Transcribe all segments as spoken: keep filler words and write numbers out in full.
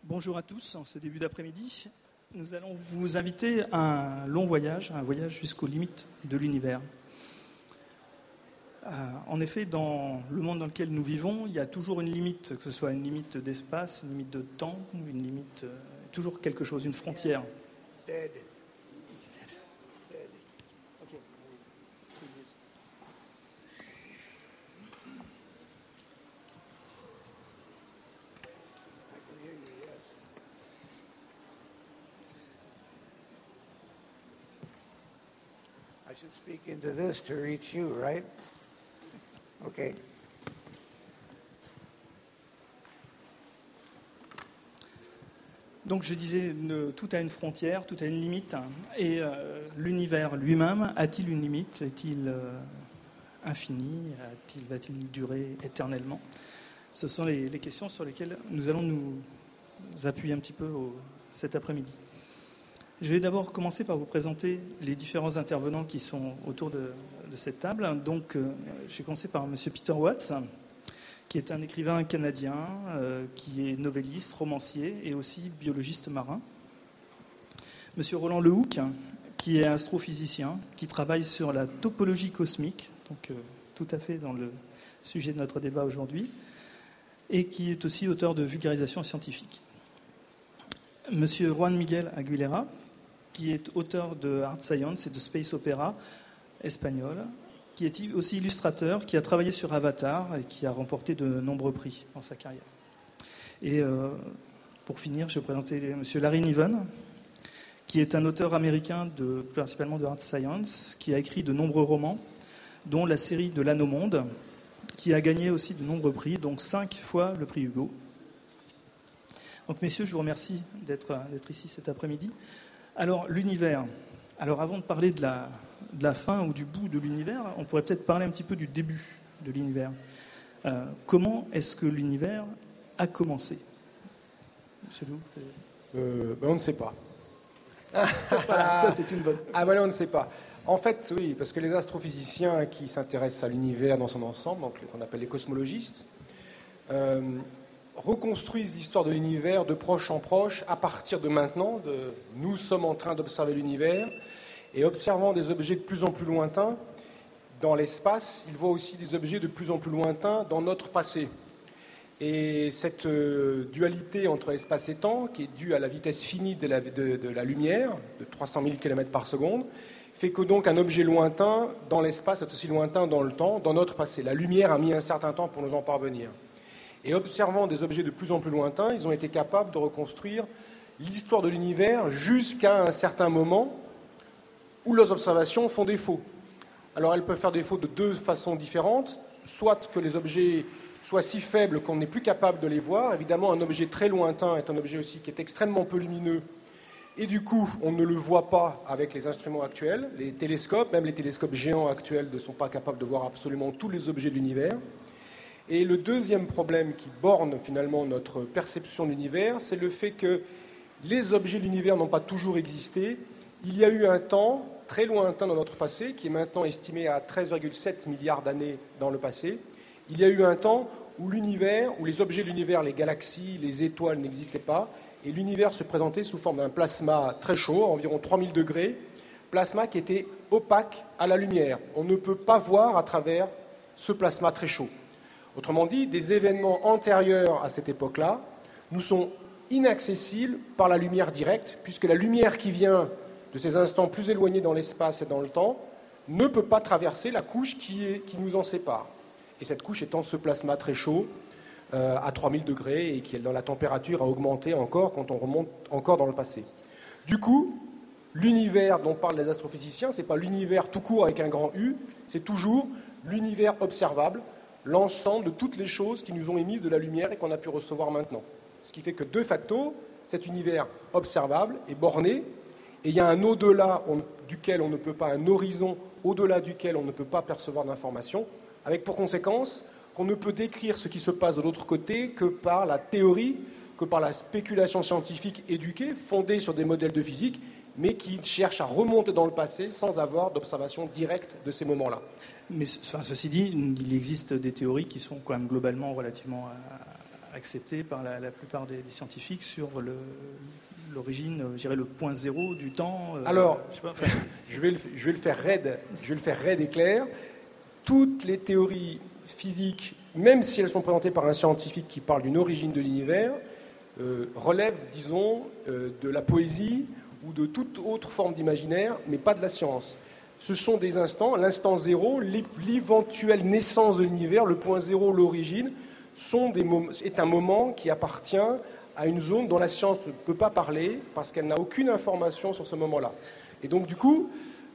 Bonjour à tous, en ce début d'après-midi, nous allons vous inviter à un long voyage, un voyage jusqu'aux limites de l'univers. Euh, en effet, dans le monde dans lequel nous vivons, il y a toujours une limite, que ce soit une limite d'espace, une limite de temps, une limite, euh, toujours quelque chose, une frontière. Dead. Okay. I can hear you, yes. I should speak into this to reach you, right? Okay. Donc je disais, ne- tout a une frontière, tout a une limite. Et euh, l'univers lui-même, a-t-il une limite? Est-il euh, infini? A-t-il, va-t-il durer éternellement? Ce sont les, les questions sur lesquelles nous allons nous appuyer un petit peu au- cet après-midi. Je vais d'abord commencer par vous présenter les différents intervenants qui sont autour de, de cette table. Donc, euh, je vais commencer par M. Peter Watts, qui est un écrivain canadien, euh, qui est novelliste, romancier et aussi biologiste marin. M. Roland Lehoucq, qui est astrophysicien, qui travaille sur la topologie cosmique, donc euh, tout à fait dans le sujet de notre débat aujourd'hui, et qui est aussi auteur de vulgarisation scientifique. M. Juan Miguel Aguilera, qui est auteur de Hard Science et de Space Opera espagnol, qui est aussi illustrateur, qui a travaillé sur Avatar et qui a remporté de nombreux prix dans sa carrière. Et euh, pour finir, je vais présenter M. Larry Niven, qui est un auteur américain de, principalement de Hard Science, qui a écrit de nombreux romans, dont la série de l'Anneau Monde, qui a gagné aussi de nombreux prix, donc cinq fois le prix Hugo. Donc messieurs, je vous remercie d'être, d'être ici cet après-midi. Alors, l'univers. Alors, avant de parler de la, de la fin ou du bout de l'univers, on pourrait peut-être parler un petit peu du début de l'univers. Euh, comment est-ce que l'univers a commencé? Monsieur Lou, Euh, ben on ne sait pas. voilà, ça c'est une bonne. Ah voilà, on ne sait pas. En fait, oui, parce que les astrophysiciens qui s'intéressent à l'univers dans son ensemble, donc qu'on appelle les cosmologistes, euh, reconstruisent l'histoire de l'univers de proche en proche à partir de maintenant. De, nous sommes en train d'observer l'univers et observant des objets de plus en plus lointains dans l'espace, ils voient aussi des objets de plus en plus lointains dans notre passé. Et cette euh, dualité entre espace et temps, qui est due à la vitesse finie de la, de, de la lumière, de trois cent mille kilomètres par seconde, fait que donc un objet lointain dans l'espace est aussi lointain dans le temps, dans notre passé. La lumière a mis un certain temps pour nous en parvenir. Et observant des objets de plus en plus lointains, ils ont été capables de reconstruire l'histoire de l'univers jusqu'à un certain moment où leurs observations font défaut. Alors elles peuvent faire défaut de deux façons différentes, soit que les objets soient si faibles qu'on n'est plus capable de les voir. Évidemment, un objet très lointain est un objet aussi qui est extrêmement peu lumineux, et du coup, on ne le voit pas avec les instruments actuels. Les télescopes, même les télescopes géants actuels, ne sont pas capables de voir absolument tous les objets de l'univers. Et le deuxième problème qui borne finalement notre perception de l'univers, c'est le fait que les objets de l'univers n'ont pas toujours existé. Il y a eu un temps très lointain dans notre passé, qui est maintenant estimé à treize virgule sept milliards d'années dans le passé. Il y a eu un temps où l'univers, où les objets de l'univers, les galaxies, les étoiles n'existaient pas, et l'univers se présentait sous forme d'un plasma très chaud, environ trois mille degrés, plasma qui était opaque à la lumière. On ne peut pas voir à travers ce plasma très chaud. Autrement dit, des événements antérieurs à cette époque-là nous sont inaccessibles par la lumière directe, puisque la lumière qui vient de ces instants plus éloignés dans l'espace et dans le temps ne peut pas traverser la couche qui, est, qui nous en sépare. Et cette couche étant ce plasma très chaud, euh, à trois mille degrés, et qui, dans la température, a augmenté encore quand on remonte encore dans le passé. Du coup, l'univers dont parlent les astrophysiciens, ce n'est pas l'univers tout court avec un grand U, c'est toujours l'univers observable, l'ensemble de toutes les choses qui nous ont émises de la lumière et qu'on a pu recevoir maintenant. Ce qui fait que, de facto, cet univers observable est borné, et il y a un au-delà on, duquel on ne peut pas, un horizon au-delà duquel on ne peut pas percevoir d'informations, avec pour conséquence qu'on ne peut décrire ce qui se passe de l'autre côté que par la théorie, que par la spéculation scientifique éduquée, fondée sur des modèles de physique, mais qui cherche à remonter dans le passé sans avoir d'observation directe de ces moments-là. Mais enfin, ceci dit, il existe des théories qui sont quand même globalement relativement accepté par la, la plupart des, des scientifiques sur le, l'origine, je dirais le point zéro du temps. Euh, Alors, je, sais pas, enfin, je, vais le, je vais le faire raide, je vais le faire raide et clair. Toutes les théories physiques, même si elles sont présentées par un scientifique qui parle d'une origine de l'univers, euh, relèvent, disons, euh, de la poésie ou de toute autre forme d'imaginaire, mais pas de la science. Ce sont des instants, l'instant zéro, l'éventuelle naissance de l'univers, le point zéro, l'origine, sont des mom- est un moment qui appartient à une zone dont la science ne peut pas parler parce qu'elle n'a aucune information sur ce moment-là. Et donc, du coup,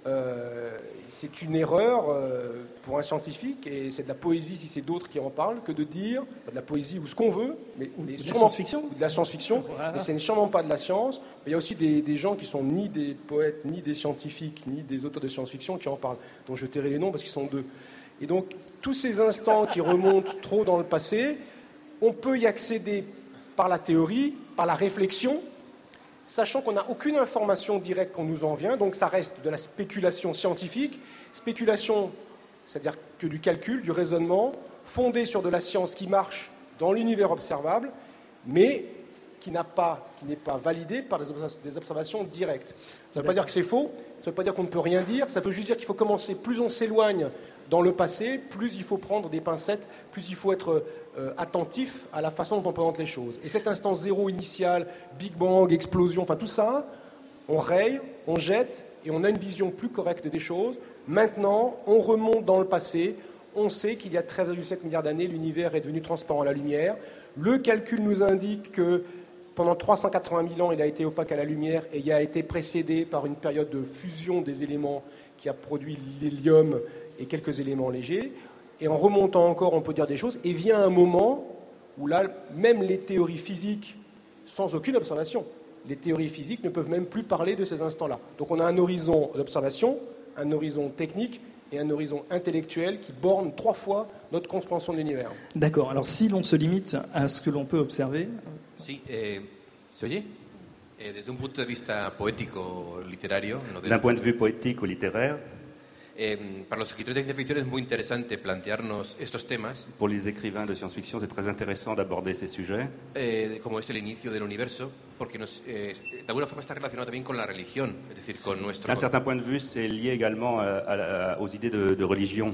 euh, c'est une erreur euh, pour un scientifique, et c'est de la poésie si c'est d'autres qui en parlent, que de dire, de la poésie ou ce qu'on veut, mais, mais de la sûrement- science-fiction. ou de la science-fiction, Voilà. mais c'est sûrement pas de la science. Mais il y a aussi des, des gens qui sont ni des poètes, ni des scientifiques, ni des auteurs de science-fiction qui en parlent, dont je tairai les noms parce qu'ils sont deux. Et donc, tous ces instants qui remontent trop dans le passé, on peut y accéder par la théorie, par la réflexion, sachant qu'on n'a aucune information directe qu'on nous en vient, donc ça reste de la spéculation scientifique, spéculation, c'est-à-dire que du calcul, du raisonnement, fondé sur de la science qui marche dans l'univers observable, mais qui n'a pas, qui n'est pas validé par des observ- des observations directes. Ça ne veut pas dire que c'est faux, ça ne veut pas dire qu'on ne peut rien dire, ça veut juste dire qu'il faut commencer, plus on s'éloigne dans le passé, plus il faut prendre des pincettes, plus il faut être euh, attentif à la façon dont on présente les choses. Et cet instant zéro initial, Big Bang, explosion, enfin tout ça, on raye, on jette, et on a une vision plus correcte des choses. Maintenant, on remonte dans le passé, on sait qu'il y a treize virgule sept milliards d'années, l'univers est devenu transparent à la lumière. Le calcul nous indique que pendant trois cent quatre-vingt mille ans, il a été opaque à la lumière et il a été précédé par une période de fusion des éléments qui a produit l'hélium et quelques éléments légers. Et en remontant encore, on peut dire des choses. Et vient un moment où là, même les théories physiques, sans aucune observation, les théories physiques ne peuvent même plus parler de ces instants-là. Donc on a un horizon d'observation, un horizon technique et un horizon intellectuel qui borne trois fois notre compréhension de l'univers. D'accord. Alors si l'on se limite à ce que l'on peut observer, Sí, eh, ¿se oye? Eh, desde un punto de vista poético, literario, no de- D'un point de vue poétique ou littéraire, eh, para los escritores de ciencia ficción es muy interesante plantearnos estos temas, pour les écrivains de science-fiction, c'est très intéressant d'aborder ces sujets, eh, como es el inicio del universo, porque nos, eh, de alguna forma está relacionado también con la religión, es decir, con nuestro... d'un certain point de vue, c'est lié également à- à- à- aux idées de, de religion.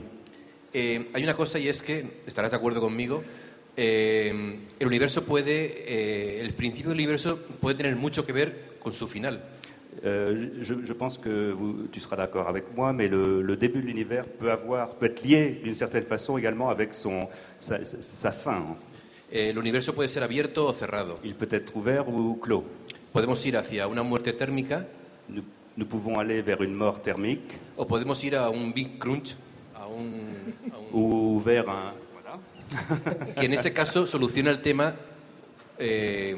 Eh, hay una cosa y es que, estarás de acuerdo conmigo, eh, el universo puede, eh, el principio del universo puede tener mucho que ver con su final. Euh, je, je pense que vous- tu seras d'accord avec moi, mais le, le début de l'univers peut avoir, peut être lié d'une certaine façon également avec son, sa, sa- sa fin. Eh, el universo puede ser abierto o cerrado. Il peut être ouvert ou clos. Podemos ir hacia una muerte térmica Nous, nous pouvons aller vers une mort thermique o podemos ir a un Big Crunch, a un, a un- ou vers un... Voilà. que en ese caso soluciona el tema eh,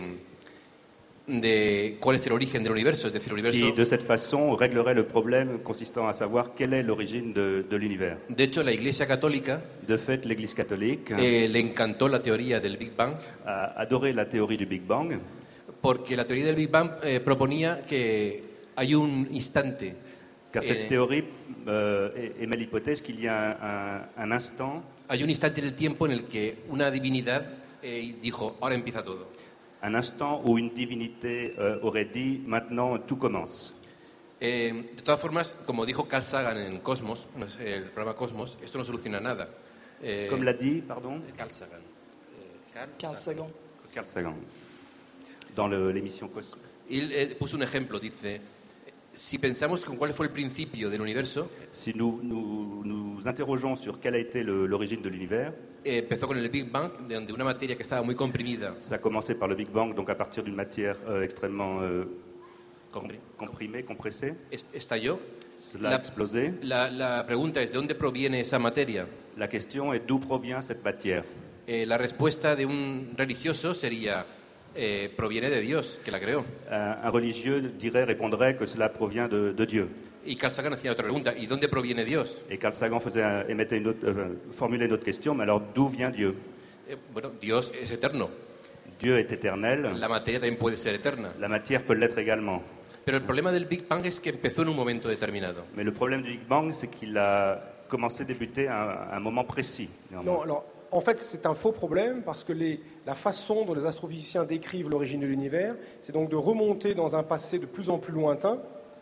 de cuál es el origen del universo. Es decir, el universo, Qui, de cette façon, réglerait le problème consistant à savoir quelle est l'origine de, de l'univers. de hecho, la Iglesia Católica De fait, l'Église catholique eh, le encantó la teoría del Big Bang, a adoré la théorie du Big Bang, porque la teoría del Big Bang eh, proponía que hay un instante, car cette Eh. théorie euh, é- émet l'hypothèse qu'il y a un, un instant, hay un instante en el tiempo en el que una divinidad eh, dijo, ahora empieza todo. un instant où une divinité euh, aurait dit maintenant tout commence. Eh, de todas formas, como dijo Carl Sagan en Cosmos, no sé, el programa Cosmos, esto no soluciona nada. Eh, Comme l'a dit, pardon, Carl Sagan. Eh, Carl Carl Sagan. Sagan. Carl Sagan, dans le- l'émission Cosmos. Él eh, puso un ejemplo, dice, si pensamos con cuál fue el principio del universo, Si nous nous, nous interrogeons sur quelle a été le- l'origine de l'univers, eh, empezó con el Big Bang, de donde una materia que estaba muy comprimida, ça a commencé par le Big Bang, donc à partir d'une matière euh, extrêmement euh, compri- comprimée, compressée. est- estalló. Cela a La, explosé. la- la pregunta es, ¿de dónde proviene esa materia? La question est d'où provient cette matière. Eh, la respuesta de un religioso sería, eh, proviene de Dios, que la creó. Un, un religieux dirait, répondrait que cela provient de, de Dieu. Y Carl Sagan hacía otra pregunta, ¿y dónde proviene Dios? Et Carl Sagan faisait, un- émettait une autre, euh, formulait une autre question, mais alors d'où vient Dieu? Eh, bueno, Dios es eterno, Dieu est éternel, la materia también puede ser eterna. la matière peut l'être également. Pero el problema del Big Bang es que empezó en un momento determinado. Mais le problème du Big Bang, c'est qu'il a commencé, débuté à un, à un moment précis. néanmoins. Non, alors, en fait, c'est un faux problème parce que les, la façon dont les astrophysiciens décrivent l'origine de l'univers, c'est donc de remonter dans un passé de plus en plus lointain.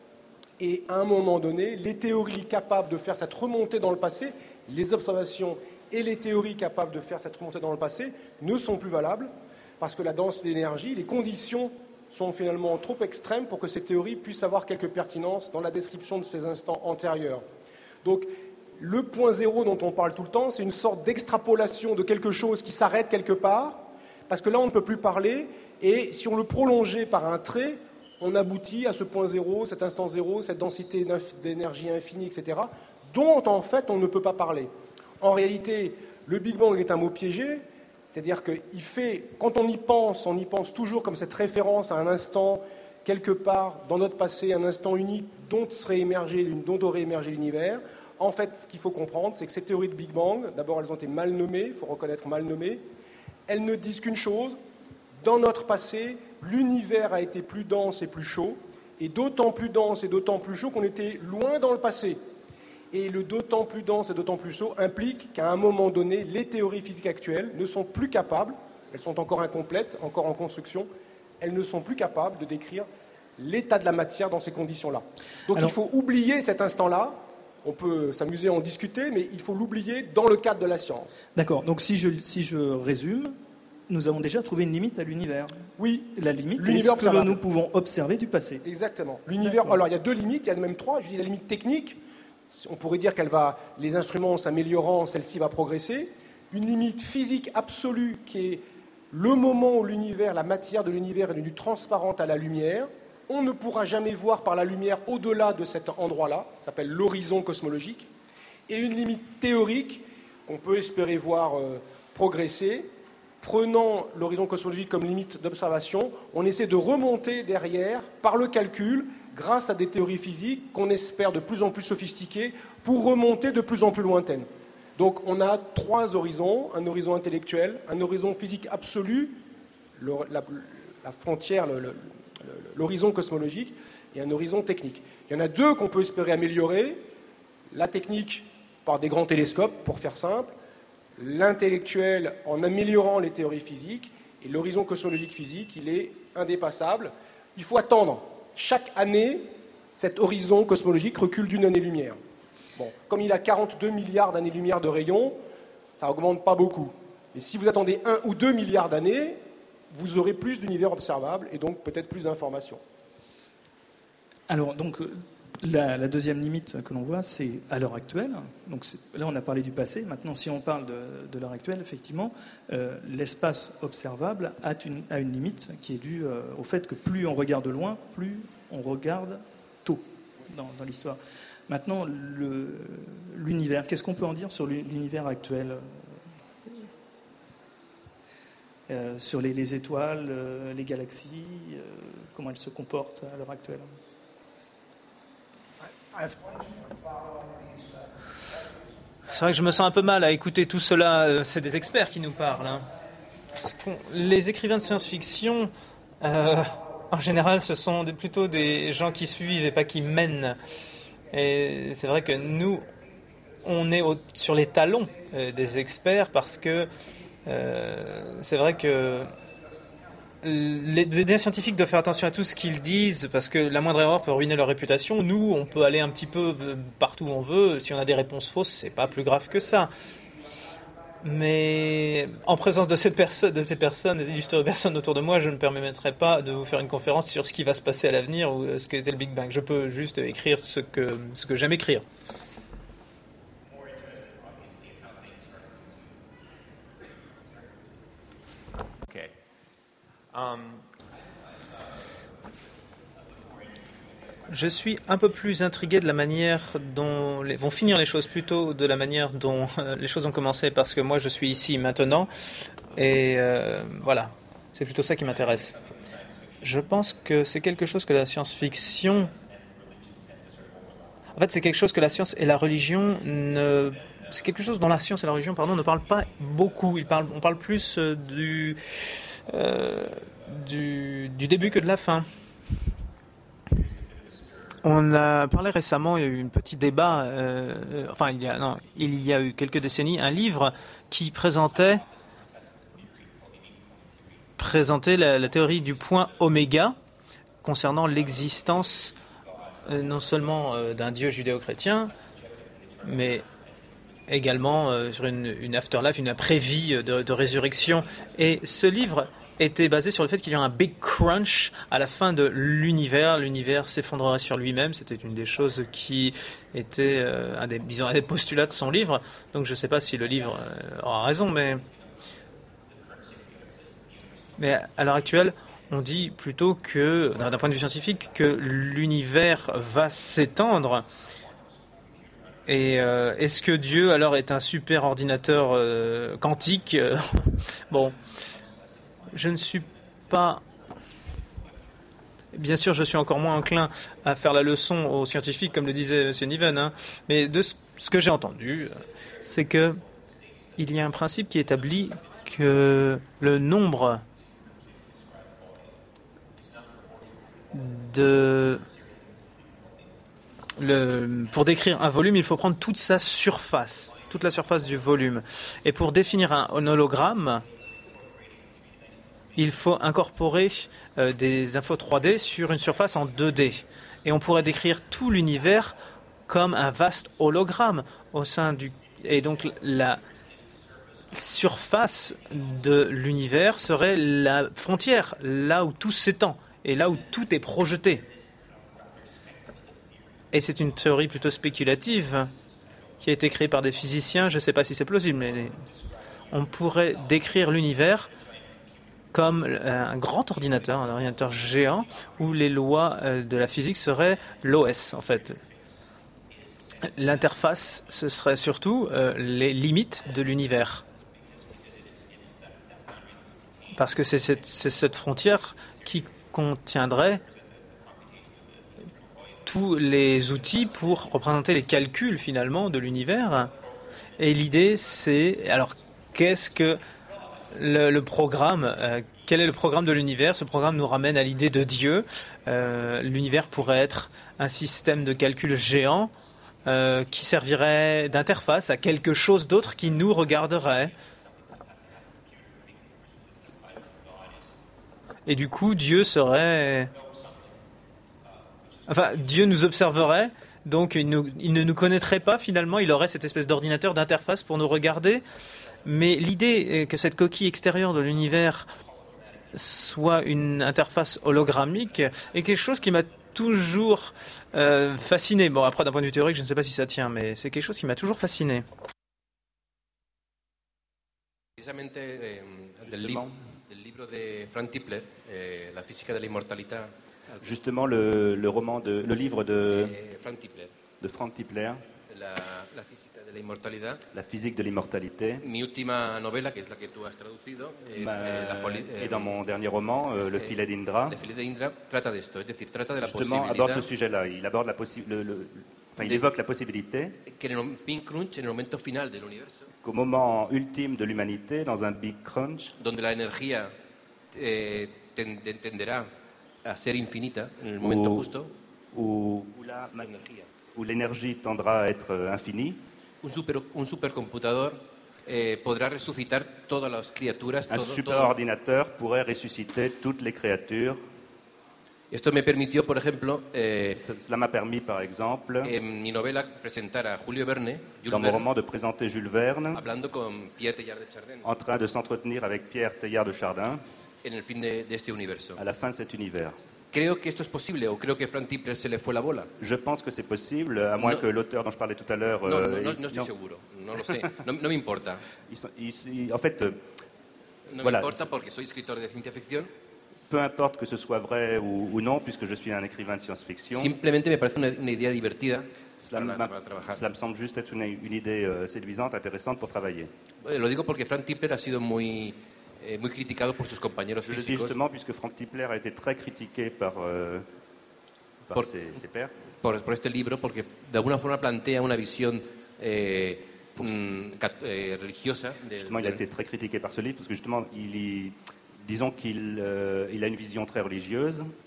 Et à un moment donné, les théories capables de faire cette remontée dans le passé, les observations et les théories capables de faire cette remontée dans le passé ne sont plus valables parce que la densité d'énergie, les conditions sont finalement trop extrêmes pour que ces théories puissent avoir quelque pertinence dans la description de ces instants antérieurs. Donc, le point zéro dont on parle tout le temps, c'est une sorte d'extrapolation de quelque chose qui s'arrête quelque part, parce que là, on ne peut plus parler, et si on le prolongeait par un trait, on aboutit à ce point zéro, cet instant zéro, cette densité d'énergie infinie, et cetera, dont, en fait, on ne peut pas parler. En réalité, le Big Bang est un mot piégé, c'est-à-dire qu'il fait, quand on y pense, on y pense toujours comme cette référence à un instant, quelque part, dans notre passé, un instant unique dont, serait émergé, dont aurait émergé l'univers. En fait, ce qu'il faut comprendre, c'est que ces théories de Big Bang, d'abord, elles ont été mal nommées, il faut reconnaître mal nommées, elles ne disent qu'une chose, dans notre passé, l'univers a été plus dense et plus chaud, et d'autant plus dense et d'autant plus chaud qu'on était loin dans le passé. Et le d'autant plus dense et d'autant plus chaud implique qu'à un moment donné, les théories physiques actuelles ne sont plus capables, elles sont encore incomplètes, encore en construction, elles ne sont plus capables de décrire l'état de la matière dans ces conditions-là. Donc Alors, il faut oublier cet instant-là. On peut s'amuser à en discuter, mais il faut l'oublier dans le cadre de la science. D'accord. Donc si je, si je résume, nous avons déjà trouvé une limite à l'univers. Oui. La limite est ce que nous pouvons observer du passé. Exactement. L'univers. Alors il y a deux limites, il y en a même trois. Je dis la limite technique. On pourrait dire qu'elle va, les instruments s'améliorant, celle-ci va progresser. Une limite physique absolue qui est le moment où l'univers, la matière de l'univers est devenue transparente à la lumière. On ne pourra jamais voir par la lumière au-delà de cet endroit-là, ça s'appelle l'horizon cosmologique, et une limite théorique qu'on peut espérer voir euh, progresser. Prenant l'horizon cosmologique comme limite d'observation, on essaie de remonter derrière, par le calcul, grâce à des théories physiques qu'on espère de plus en plus sophistiquées, pour remonter de plus en plus lointaines. Donc on a trois horizons, un horizon intellectuel, un horizon physique absolu, le, la, la frontière, le, le, l'horizon cosmologique, et un horizon technique. Il y en a deux qu'on peut espérer améliorer, la technique par des grands télescopes, pour faire simple, l'intellectuel en améliorant les théories physiques, et l'horizon cosmologique physique, il est indépassable. Il faut attendre. Chaque année, cet horizon cosmologique recule d'une année-lumière. Bon, comme il a quarante-deux milliards d'années-lumière de rayon, ça n'augmente pas beaucoup. Et si vous attendez un ou deux milliards d'années, vous aurez plus d'univers observables et donc peut-être plus d'informations. Alors, donc, la, la deuxième limite que l'on voit, c'est à l'heure actuelle. Donc, là, on a parlé du passé. Maintenant, si on parle de, de l'heure actuelle, effectivement, euh, l'espace observable a une, a une limite qui est due euh, au fait que plus on regarde de loin, plus on regarde tôt dans, dans l'histoire. Maintenant, le, l'univers, qu'est-ce qu'on peut en dire sur l'univers actuel ? Euh, sur les, les étoiles, euh, les galaxies, euh, comment elles se comportent à l'heure actuelle. C'est vrai que je me sens un peu mal à écouter tout cela. C'est des experts qui nous parlent. Hein. Les écrivains de science-fiction, euh, en général, ce sont des, plutôt des gens qui suivent et pas qui mènent. Et c'est vrai que nous, on est au, sur les talons euh, des experts parce que euh, c'est vrai que les, les scientifiques doivent faire attention à tout ce qu'ils disent parce que la moindre erreur peut ruiner leur réputation. Nous, on peut aller un petit peu partout où on veut. Si on a des réponses fausses, c'est pas plus grave que ça. Mais en présence de, cette perso- de ces personnes, des illustres personnes autour de moi, je ne me permettrai pas de vous faire une conférence sur ce qui va se passer à l'avenir ou ce qu'était le Big Bang. Je peux juste écrire ce que, ce que j'aime écrire. Okay. Um... Je suis un peu plus intrigué de la manière dont les, vont finir les choses, plutôt de la manière dont euh, les choses ont commencé, parce que moi je suis ici maintenant, et euh, voilà, c'est plutôt ça qui m'intéresse. Je pense que c'est quelque chose que la science-fiction... En fait, c'est quelque chose que la science et la religion ne... C'est quelque chose dont la science et la religion, pardon, ne parlent pas beaucoup. Ils parlent, on parle plus euh, du, euh, du, du début que de la fin. On a parlé récemment, il y a eu un petit débat, euh, enfin il y, a, non, il y a eu quelques décennies, un livre qui présentait, présentait la, la théorie du point oméga concernant l'existence euh, non seulement euh, d'un Dieu judéo-chrétien, mais également euh, sur une, une afterlife, une après-vie de, de résurrection. Et ce livre était basé sur le fait qu'il y a un big crunch à la fin de l'univers. L'univers s'effondrerait sur lui-même. C'était une des choses qui était euh, un, des, disons, un des postulats de son livre. Donc je ne sais pas si le livre euh, aura raison, mais, mais à l'heure actuelle, on dit plutôt que, d'un point de vue scientifique, que l'univers va s'étendre. Et euh, est-ce que Dieu alors est un super ordinateur euh, quantique? Bon. Je ne suis pas... Bien sûr, je suis encore moins enclin à faire la leçon aux scientifiques, comme le disait M. Niven, hein. Mais de ce que j'ai entendu, c'est que il y a un principe qui établit que le nombre de... Le, pour décrire un volume, il faut prendre toute sa surface, toute la surface du volume. Et pour définir un hologramme, il faut incorporer euh, des infos trois D sur une surface en deux D. Et on pourrait décrire tout l'univers comme un vaste hologramme au sein du... Et donc la surface de l'univers serait la frontière, là où tout s'étend et là où tout est projeté. Et c'est une théorie plutôt spéculative qui a été créée par des physiciens. Je ne sais pas si c'est plausible, mais on pourrait décrire l'univers comme un grand ordinateur, un ordinateur géant, où les lois de la physique seraient l'O S, en fait. L'interface, ce serait surtout euh, les limites de l'univers. Parce que c'est cette, c'est cette frontière qui contiendrait tous les outils pour représenter les calculs, finalement, de l'univers. Et l'idée, c'est... Alors, qu'est-ce que... Le, le programme, euh, quel est le programme de l'univers? Ce programme nous ramène à l'idée de Dieu. Euh, l'univers pourrait être un système de calcul géant euh, qui servirait d'interface à quelque chose d'autre qui nous regarderait. Et du coup, Dieu serait... Enfin, Dieu nous observerait, donc il, nous, il ne nous connaîtrait pas finalement, il aurait cette espèce d'ordinateur d'interface pour nous regarder. Mais l'idée que cette coquille extérieure de l'univers soit une interface hologrammique est quelque chose qui m'a toujours euh, fasciné. Bon, après, d'un point de vue théorique, je ne sais pas si ça tient, mais c'est quelque chose qui m'a toujours fasciné. Precisamente eh, del, li del libro de Frank Tipler, eh, La física de la inmortalidad. Justement, le, le roman de, le livre de eh, Frank Tipler. de Frank Tipler. La, la física de la inmortalidad. La physique de l'immortalité. Mi última novela, que es la que tú has traducido, es Ma, eh, la folie, eh, et dans mon dernier roman, euh, Le filet d'Indra. Le filet d'Indra trata de esto, es decir, trata de la Justement, posibilidad. aborde ce sujet-là. Il aborde la possi- le, le, enfin, il évoque la possibilité que en el big crunch, en el momento final del universo, qu'au moment ultime de l'humanité, dans un big crunch, donde la energía eh, tend- tenderá a ser infinita en el momento où, justo, où, où la- où l'énergie tendra à être euh, infinie, un, super, un supercomputador eh, podrá resucitar todas las criaturas. un todo- superordinateur pourrait ressusciter toutes les créatures. todo. Esto me permitió, por ejemplo, eh, Cela m'a permis, par exemple, en mi novela presentar a Julio Verne, Jules dans mon Verne, roman, de présenter Jules Verne hablando con Pierre Teilhard de Chardin en train de s'entretenir avec Pierre Teilhard de Chardin en el fin de, de este universo. à la fin de cet univers. Creo que esto es posible, o creo que Frank Tipler se le fue la bola. Je pense que c'est possible, à moins No. que l'auteur dont je parlais tout à l'heure... No, euh, no, no, il- no estoy non. seguro, no lo sé, no, no me importa. Ils sont- ils- ils- en fait, euh, No Voilà. me importa porque soy escritor de ciencia ficción. peu importe que ce soit vrai ou, ou non, puisque je suis un écrivain de science-fiction, Simplemente me parece una, una idea divertida cela, para, m'a- para trabajar. cela me semble juste être une, une idée euh, séduisante, intéressante pour travailler. Eh, Lo digo porque Frank Tipler ha sido muy, eh, muy criticado por sus compañeros Je le dis físicos justement puisque Frank Tipler a été très critiqué par, euh, par Por- ses, ses pairs. por, por este libro, porque de alguna forma plantea una visión eh, mm, cat- eh, religiosa. de- Justement, il a de- été très critiqué par ce livre parce que justement, il y- disons qu'il euh, il a une vision très religieuse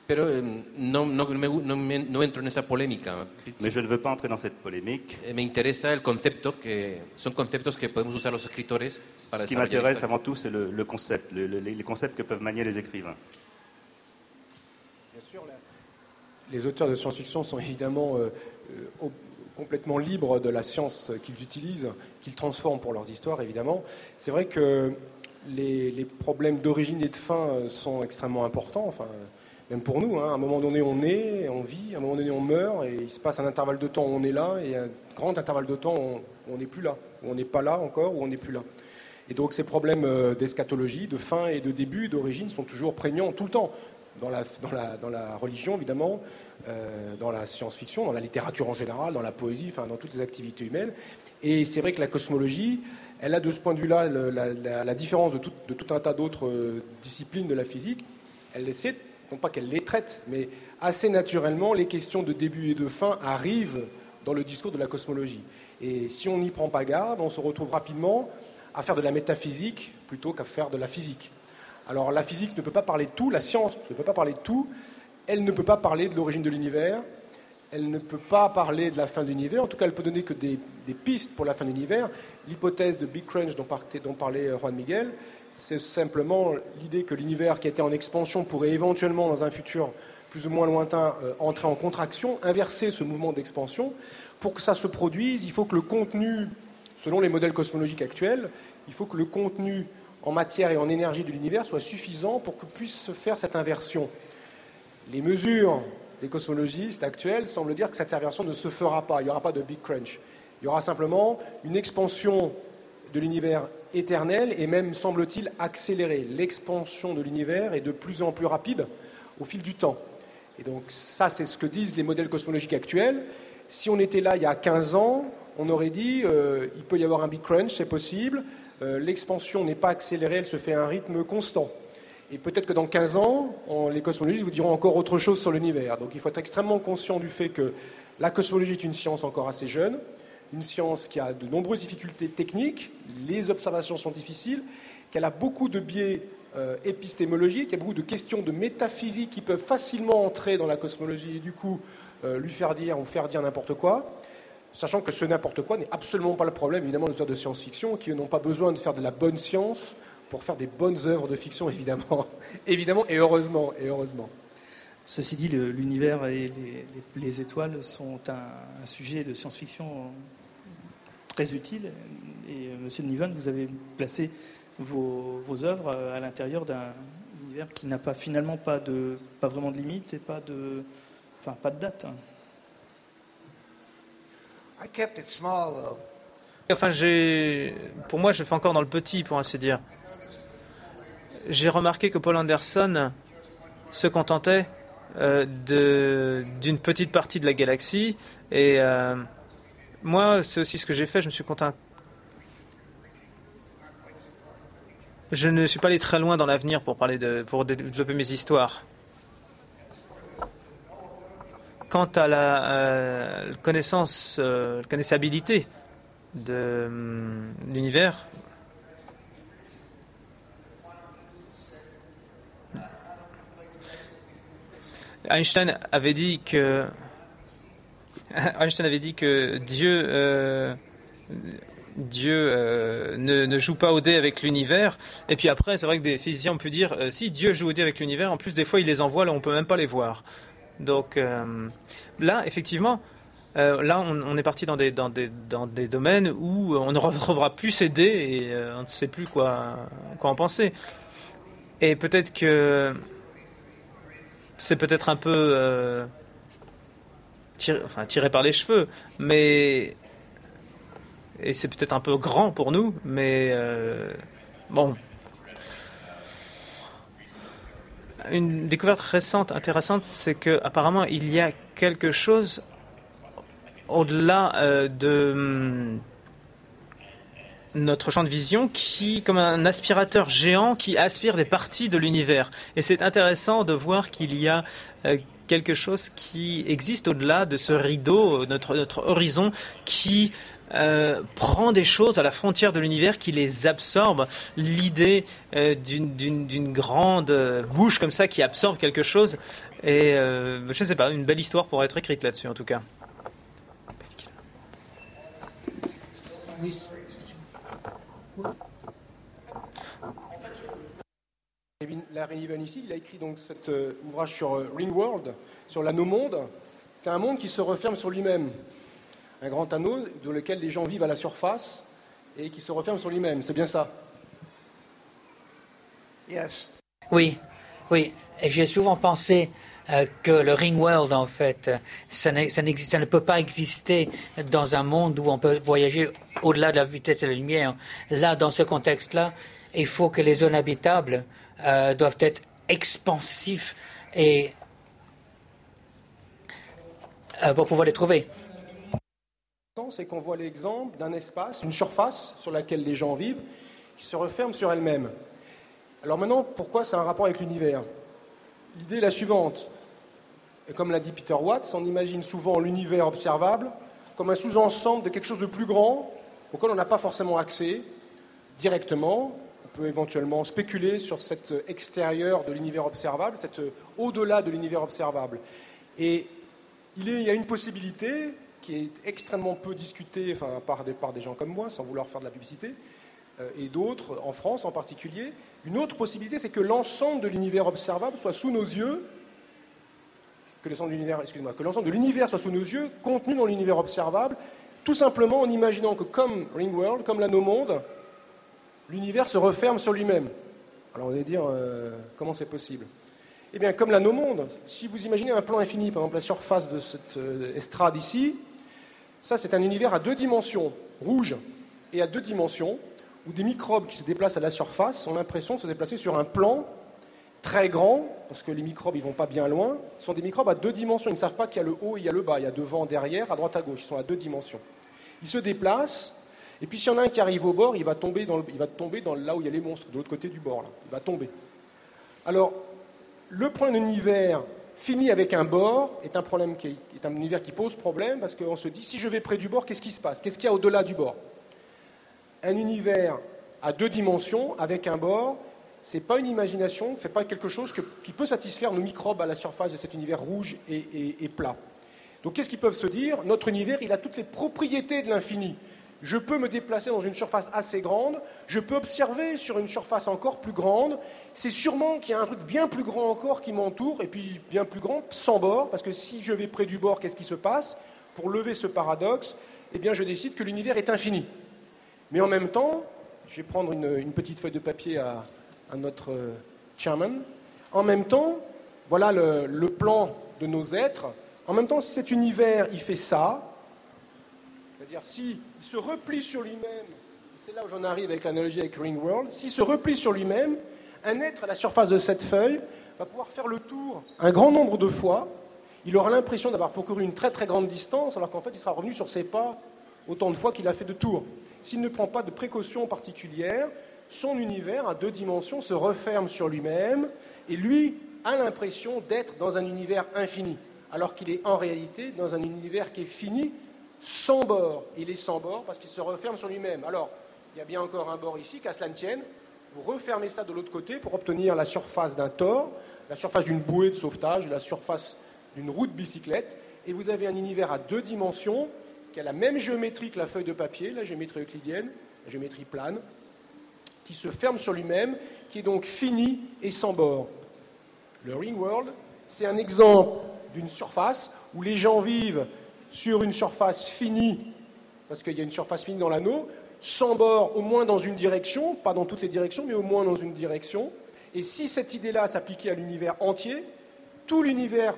Pero eh, no, no, me, no, me, no entro en esa polémica. Mais je ne veux pas entrer dans cette polémique. Me interesa el concepto, que son conceptos que podemos usar los escritores para Ce qui desarrollar m'intéresse esta- avant tout, c'est le, le concept, le- le- les concepts que peuvent manier les écrivains. Bien sûr, la- les auteurs de science-fiction sont évidemment euh, euh, au- complètement libres de la science qu'ils utilisent, qu'ils transforment pour leurs histoires, évidemment. C'est vrai que les, les problèmes d'origine et de fin euh, sont extrêmement importants, enfin, même pour nous. Hein. À un moment donné, on naît, on vit, à un moment donné, on meurt, et il se passe un intervalle de temps où on est là, et un grand intervalle de temps où on n'est plus là, où on n'est pas là encore, où on n'est plus là. Et donc ces problèmes euh, d'eschatologie, de fin et de début, d'origine, sont toujours prégnants tout le temps, dans la, dans la, dans la religion, évidemment, euh, dans la science-fiction, dans la littérature en général, dans la poésie, enfin dans toutes les activités humaines. Et c'est vrai que la cosmologie, elle a de ce point de vue-là le- la, la- la différence de tout, de tout un tas d'autres euh, disciplines de la physique. Elle essaie, non pas qu'elle les traite, mais assez naturellement, les questions de début et de fin arrivent dans le discours de la cosmologie. Et si on n'y prend pas garde, on se retrouve rapidement à faire de la métaphysique plutôt qu'à faire de la physique. Alors la physique ne peut pas parler de tout, la science ne peut pas parler de tout, elle ne peut pas parler de l'origine de l'univers, elle ne peut pas parler de la fin de l'univers, en tout cas elle peut donner que des, des pistes pour la fin de l'univers. L'hypothèse de Big Crunch dont, par- dont parlait Juan Miguel, c'est simplement l'idée que l'univers qui était en expansion pourrait éventuellement dans un futur plus ou moins lointain euh, entrer en contraction, inverser ce mouvement d'expansion. Pour que ça se produise, il faut que le contenu, selon les modèles cosmologiques actuels, il faut que le contenu en matière et en énergie de l'univers soit suffisant pour que puisse se faire cette inversion. Les mesures des cosmologistes actuels semblent dire que cette inversion ne se fera pas, il n'y aura pas de Big Crunch. Il y aura simplement une expansion de l'univers éternel et même, semble-t-il, accélérée. L'expansion de l'univers est de plus en plus rapide au fil du temps. Et donc ça, c'est ce que disent les modèles cosmologiques actuels. Si on était là il y a quinze ans, on aurait dit euh, il peut y avoir un Big Crunch, c'est possible, euh, l'expansion n'est pas accélérée, elle se fait à un rythme constant. Et peut-être que dans quinze ans, on- les cosmologistes vous diront encore autre chose sur l'univers. Donc il faut être extrêmement conscient du fait que la cosmologie est une science encore assez jeune, une science qui a de nombreuses difficultés techniques, les observations sont difficiles, qu'elle a beaucoup de biais euh, épistémologiques, il y a beaucoup de questions de métaphysique qui peuvent facilement entrer dans la cosmologie et du coup euh, lui faire dire ou faire dire n'importe quoi, sachant que ce n'importe quoi n'est absolument pas le problème, évidemment, des auteurs de science-fiction qui n'ont pas besoin de faire de la bonne science pour faire des bonnes œuvres de fiction, évidemment, évidemment et heureusement, et heureusement. Ceci dit, le- l'univers et les, les- les étoiles sont un, un sujet de science-fiction très utile. Et euh, Monsieur Niven, vous avez placé vos, vos œuvres à l'intérieur d'un univers qui n'a pas finalement pas de pas vraiment de limite et pas de enfin pas de date. I kept it small, though. Enfin, j'ai, pour moi, je fais encore dans le petit, pour ainsi dire. J'ai remarqué que Paul Anderson se contentait euh, de, d'une petite partie de la galaxie. Et euh, moi, c'est aussi ce que j'ai fait. Je me suis content. Je ne suis pas allé très loin dans l'avenir pour parler de, pour développer mes histoires. Quant à la euh, connaissance, euh, connaissabilité de hum, l'univers, Einstein avait dit que Einstein avait dit que Dieu euh, Dieu euh, ne, ne joue pas au dé avec l'univers. Et puis après, c'est vrai que des physiciens ont pu dire euh, si Dieu joue au dé avec l'univers, en plus des fois il les envoie là on peut même pas les voir. Donc euh, là, effectivement, euh, là on, on est parti dans des, dans, des, dans des domaines où on ne retrouvera plus ces dés et euh, on ne sait plus quoi, quoi en penser. Et peut-être que c'est peut-être un peu euh, tiré, enfin, tiré par les cheveux, mais et c'est peut-être un peu grand pour nous, mais euh, bon. Une découverte récente, intéressante, c'est qu'apparemment il y a quelque chose au-delà euh, de hum, notre champ de vision qui, comme un aspirateur géant qui aspire des parties de l'univers. Et c'est intéressant de voir qu'il y a euh, quelque chose qui existe au-delà de ce rideau, notre, notre horizon, qui euh, prend des choses à la frontière de l'univers qui les absorbe. L'idée euh, d'une, d'une, d'une grande euh, bouche comme ça qui absorbe quelque chose. Et euh, je ne sais pas, une belle histoire pourrait être écrite là-dessus en tout cas. Oui. Larry Niven ici, il a écrit donc cet euh, ouvrage sur euh, Ringworld, sur l'anneau monde. C'est un monde qui se referme sur lui-même. Un grand anneau dans lequel les gens vivent à la surface et qui se referme sur lui-même. C'est bien ça? Yes. Oui, oui. Et j'ai souvent pensé euh, que le Ringworld, en fait, ça, ça, n'existe, ça ne peut pas exister dans un monde où on peut voyager au-delà de la vitesse de la lumière. Là, dans ce contexte-là, il faut que les zones habitables euh, doivent être expansifs et euh, pour pouvoir les trouver. C'est qu'on voit l'exemple d'un espace, une surface sur laquelle les gens vivent, qui se referme sur elle-même. Alors maintenant, pourquoi ça a un rapport avec l'univers? L'idée est la suivante. Et comme l'a dit Peter Watts, on imagine souvent l'univers observable comme un sous-ensemble de quelque chose de plus grand auquel on n'a pas forcément accès directement. On peut éventuellement spéculer sur cet extérieur de l'univers observable, cet au-delà de l'univers observable. Et il, est, il y a une possibilité qui est extrêmement peu discutée enfin, par, des, par des gens comme moi, sans vouloir faire de la publicité, euh, et d'autres, en France en particulier. Une autre possibilité, c'est que l'ensemble de l'univers observable soit sous nos yeux, que l'ensemble de l'univers, excusez-moi, que l'ensemble de l'univers soit sous nos yeux, contenu dans l'univers observable, tout simplement en imaginant que comme Ringworld, comme l'anneau monde, l'univers se referme sur lui-même. Alors on va dire, euh, comment c'est possible? Eh bien, comme l'anneau monde, si vous imaginez un plan infini, par exemple la surface de cette euh, estrade ici, ça c'est un univers à deux dimensions, rouge et à deux dimensions, où des microbes qui se déplacent à la surface ont l'impression de se déplacer sur un plan très grand, parce que les microbes, ils ne vont pas bien loin. Ce sont des microbes à deux dimensions. Ils ne savent pas qu'il y a le haut et il y a le bas. Il y a devant, derrière, à droite, à gauche. Ils sont à deux dimensions. Ils se déplacent, et puis s'il y en a un qui arrive au bord, il va tomber, dans le, il va tomber dans là où il y a les monstres, de l'autre côté du bord. Là. Il va tomber. Alors, le point d'univers fini avec un bord est un, problème qui est, est un univers qui pose problème, parce qu'on se dit, si je vais près du bord, qu'est-ce qui se passe? Qu'est-ce qu'il y a au-delà du bord? Un univers à deux dimensions, avec un bord, ce n'est pas une imagination, ce n'est pas quelque chose que, qui peut satisfaire nos microbes à la surface de cet univers rouge et, et, et plat. Donc qu'est-ce qu'ils peuvent se dire? Notre univers, il a toutes les propriétés de l'infini. Je peux me déplacer dans une surface assez grande, je peux observer sur une surface encore plus grande. C'est sûrement qu'il y a un truc bien plus grand encore qui m'entoure, et puis bien plus grand, sans bord, parce que si je vais près du bord, qu'est-ce qui se passe? Pour lever ce paradoxe, eh bien je décide que l'univers est infini. Mais en même temps, je vais prendre une, une petite feuille de papier à, à notre euh, chairman. En même temps, voilà le, le plan de nos êtres. En même temps, si cet univers, il fait ça, c'est-à-dire s'il se replie sur lui-même, c'est là où j'en arrive avec l'analogie avec Ringworld, s'il se replie sur lui-même, un être à la surface de cette feuille va pouvoir faire le tour un grand nombre de fois. Il aura l'impression d'avoir parcouru une très très grande distance, alors qu'en fait, il sera revenu sur ses pas autant de fois qu'il a fait de tours. S'il ne prend pas de précautions particulières, son univers à deux dimensions se referme sur lui-même et lui a l'impression d'être dans un univers infini, alors qu'il est en réalité dans un univers qui est fini, sans bord. Il est sans bord parce qu'il se referme sur lui-même. Alors, il y a bien encore un bord ici, qu'à cela ne tienne, vous refermez ça de l'autre côté pour obtenir la surface d'un tore, la surface d'une bouée de sauvetage, la surface d'une roue de bicyclette, et vous avez un univers à deux dimensions qui a la même géométrie que la feuille de papier, la géométrie euclidienne, la géométrie plane, qui se ferme sur lui-même, qui est donc fini et sans bord. Le Ringworld, c'est un exemple d'une surface où les gens vivent sur une surface finie, parce qu'il y a une surface finie dans l'anneau, sans bord au moins dans une direction, pas dans toutes les directions, mais au moins dans une direction. Et si cette idée-là s'appliquait à l'univers entier, tout l'univers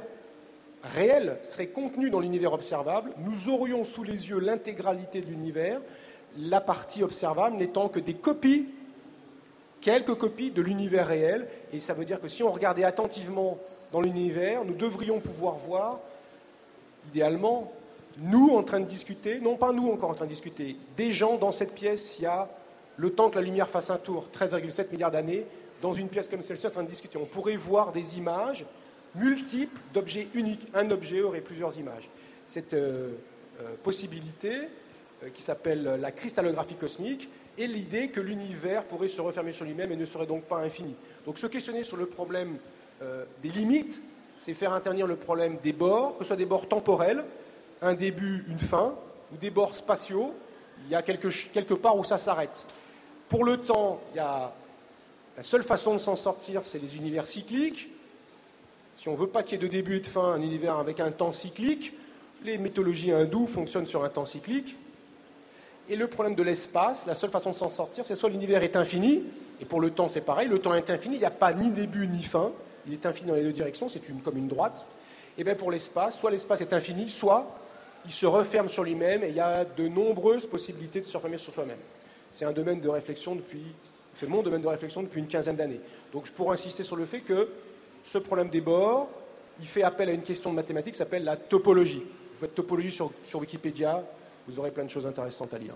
réel serait contenu dans l'univers observable, nous aurions sous les yeux l'intégralité de l'univers, la partie observable n'étant que des copies, quelques copies de l'univers réel, et ça veut dire que si on regardait attentivement dans l'univers, nous devrions pouvoir voir, idéalement, nous en train de discuter, non pas nous encore en train de discuter, des gens dans cette pièce, il y a le temps que la lumière fasse un tour, treize virgule sept milliards d'années, dans une pièce comme celle-ci en train de discuter. On pourrait voir des images multiples d'objets uniques. Un objet aurait plusieurs images. Cette euh, euh, possibilité euh, qui s'appelle la cristallographie cosmique, et l'idée que l'univers pourrait se refermer sur lui-même et ne serait donc pas infini. Donc se questionner sur le problème euh, des limites, c'est faire intervenir le problème des bords, que ce soit des bords temporels, un début, une fin, ou des bords spatiaux, il y a quelque, quelque part où ça s'arrête. Pour le temps, il y a, la seule façon de s'en sortir, c'est les univers cycliques. Si on ne veut pas qu'il y ait de début et de fin, un univers avec un temps cyclique, les mythologies hindoues fonctionnent sur un temps cyclique. Et le problème de l'espace, la seule façon de s'en sortir, c'est soit l'univers est infini, et pour le temps c'est pareil, le temps est infini, il n'y a pas ni début ni fin, il est infini dans les deux directions, c'est une, comme une droite. Et bien pour l'espace, soit l'espace est infini, soit il se referme sur lui-même, et il y a de nombreuses possibilités de se refermer sur soi-même. C'est un domaine de réflexion depuis, c'est mon domaine de réflexion depuis une quinzaine d'années. Donc pour insister sur le fait que ce problème des bords, il fait appel à une question de mathématiques qui s'appelle la topologie. Vous faites topologie sur, sur Wikipédia, vous aurez plein de choses intéressantes à lire.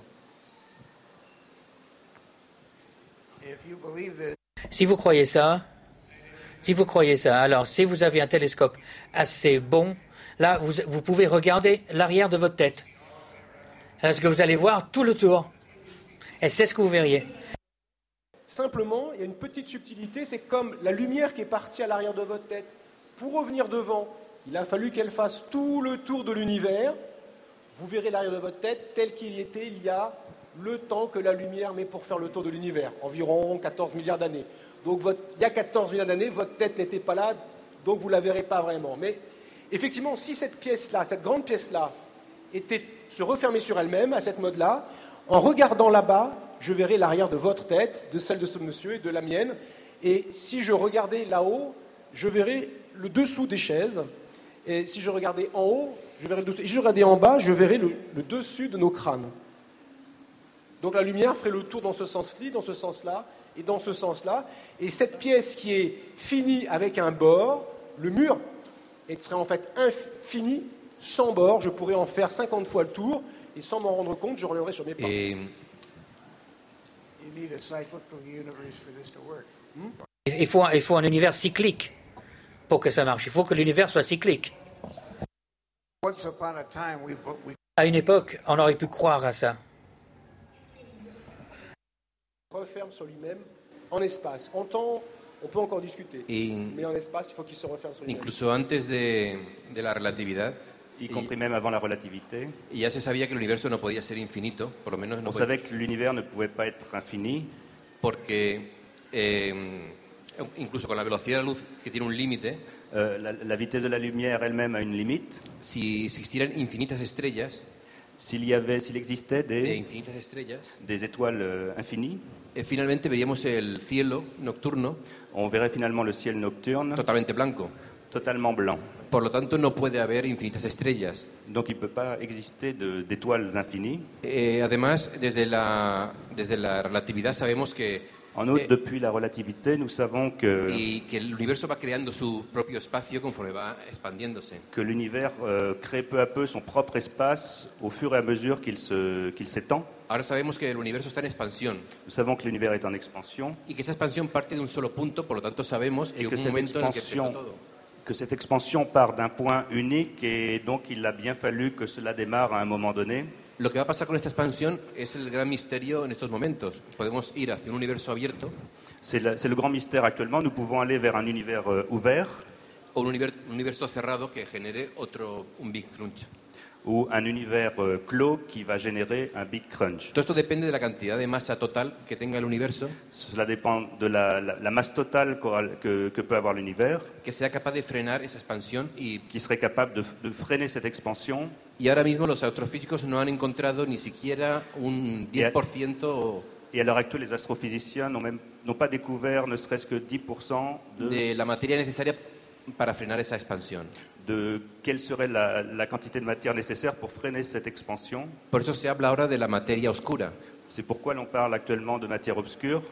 Si vous croyez ça, si vous croyez ça, alors si vous avez un télescope assez bon, là vous, vous pouvez regarder l'arrière de votre tête. Parce que vous allez voir tout le tour. Et c'est ce que vous verriez. Simplement, il y a une petite subtilité, c'est comme la lumière qui est partie à l'arrière de votre tête. Pour revenir devant, il a fallu qu'elle fasse tout le tour de l'univers. Vous verrez l'arrière de votre tête tel qu'il y était il y a le temps que la lumière met pour faire le tour de l'univers, environ quatorze milliards d'années. Donc votre, il y a quatorze milliards d'années, votre tête n'était pas là, donc vous ne la verrez pas vraiment. Mais effectivement, si cette pièce-là, cette grande pièce-là, était se refermer sur elle-même, à cette mode-là, en regardant là-bas, je verrai l'arrière de votre tête, de celle de ce monsieur et de la mienne. Et si je regardais là-haut, je verrais le dessous des chaises. Et si je regardais en haut, je verrais le dessous. Et si je regardais en bas, je verrais le, le dessus de nos crânes. Donc la lumière ferait le tour dans ce sens-ci, dans ce sens-là, et dans ce sens-là. Et cette pièce qui est finie avec un bord, le mur, elle serait en fait infinie, sans bord. Je pourrais en faire cinquante fois le tour, et sans m'en rendre compte, je reviendrai sur mes pas. Et Il faut, il faut un univers cyclique pour que ça marche. Il faut que l'univers soit cyclique. À une époque, on aurait pu croire à ça. Referme sur lui-même en espace. En temps, on peut encore discuter. Y, mais en espace, il faut qu'il se referme sur lui-même. incluso antes de, de la relatividad, y compris même avant la relativité, ya se sabía que el universo no podía ser infinito, por lo menos no on podía, savait que l'univers ne pouvait pas être infini, porque eh, incluso con la velocidad de la luz, que tiene un límite, euh, la, la vitesse de la lumière elle-même a une limite. si existieran infinitas estrellas, S'il y avait, s'il existait de des, infinitas estrellas, des étoiles euh, infinies, eh, finalmente veríamos el cielo nocturno on verrait finalement le ciel nocturne totalmente blanco. totalement blanc. Por lo tanto, no puede haber infinitas estrellas. Donc il ne peut pas exister de- d'étoiles infinies. Eh, además, desde la, desde la relatividad sabemos que, En outre, eh, depuis la relativité, nous savons que, y que el universo va creando su propio espacio conforme va expandiéndose. que l'univers euh, crée peu à peu son propre espace au fur et à mesure qu'il se- qu'il s'étend. Ahora sabemos que el universo está en expansión Nous savons que l'univers est en expansion, y que esa expansión parte de un solo punto, por lo tanto sabemos que et hubo que un cette momento en el que empezó expansion, todo. que cette expansion part d'un point unique et donc il a bien fallu que cela démarre à un moment donné. Lo que va a pasar con esta expansión es el gran misterio en estos momentos. Podemos ir hacia un universo abierto C'est la- c'est le grand mystère actuellement. Nous pouvons aller vers un univers euh, ouvert o un, univer- un universo cerrado que genere otro, un Big Crunch. ou un univers euh, clos qui va générer un big crunch. Todo esto depende de la cantidad de masa total que tenga el universo, Cela dépend de la, la- la masse totale qu'aura- que, que peut avoir l'univers, que sea capaz de frenar esa expansión y, qui serait capable de, de freiner cette expansion. y ahora mismo los astrofísicos no han encontrado ni siquiera un diez por ciento Et à l'heure actuelle, les astrophysiciens n'ont même n'ont pas découvert ne serait-ce que dix pour cent de, de la materia necesaria para frenar esa expansión. de quelle serait la, la quantité de matière nécessaire pour freiner cette expansion. Por eso se habla ahora de la materia oscura. C'est pourquoi l'on parle actuellement de matière obscure.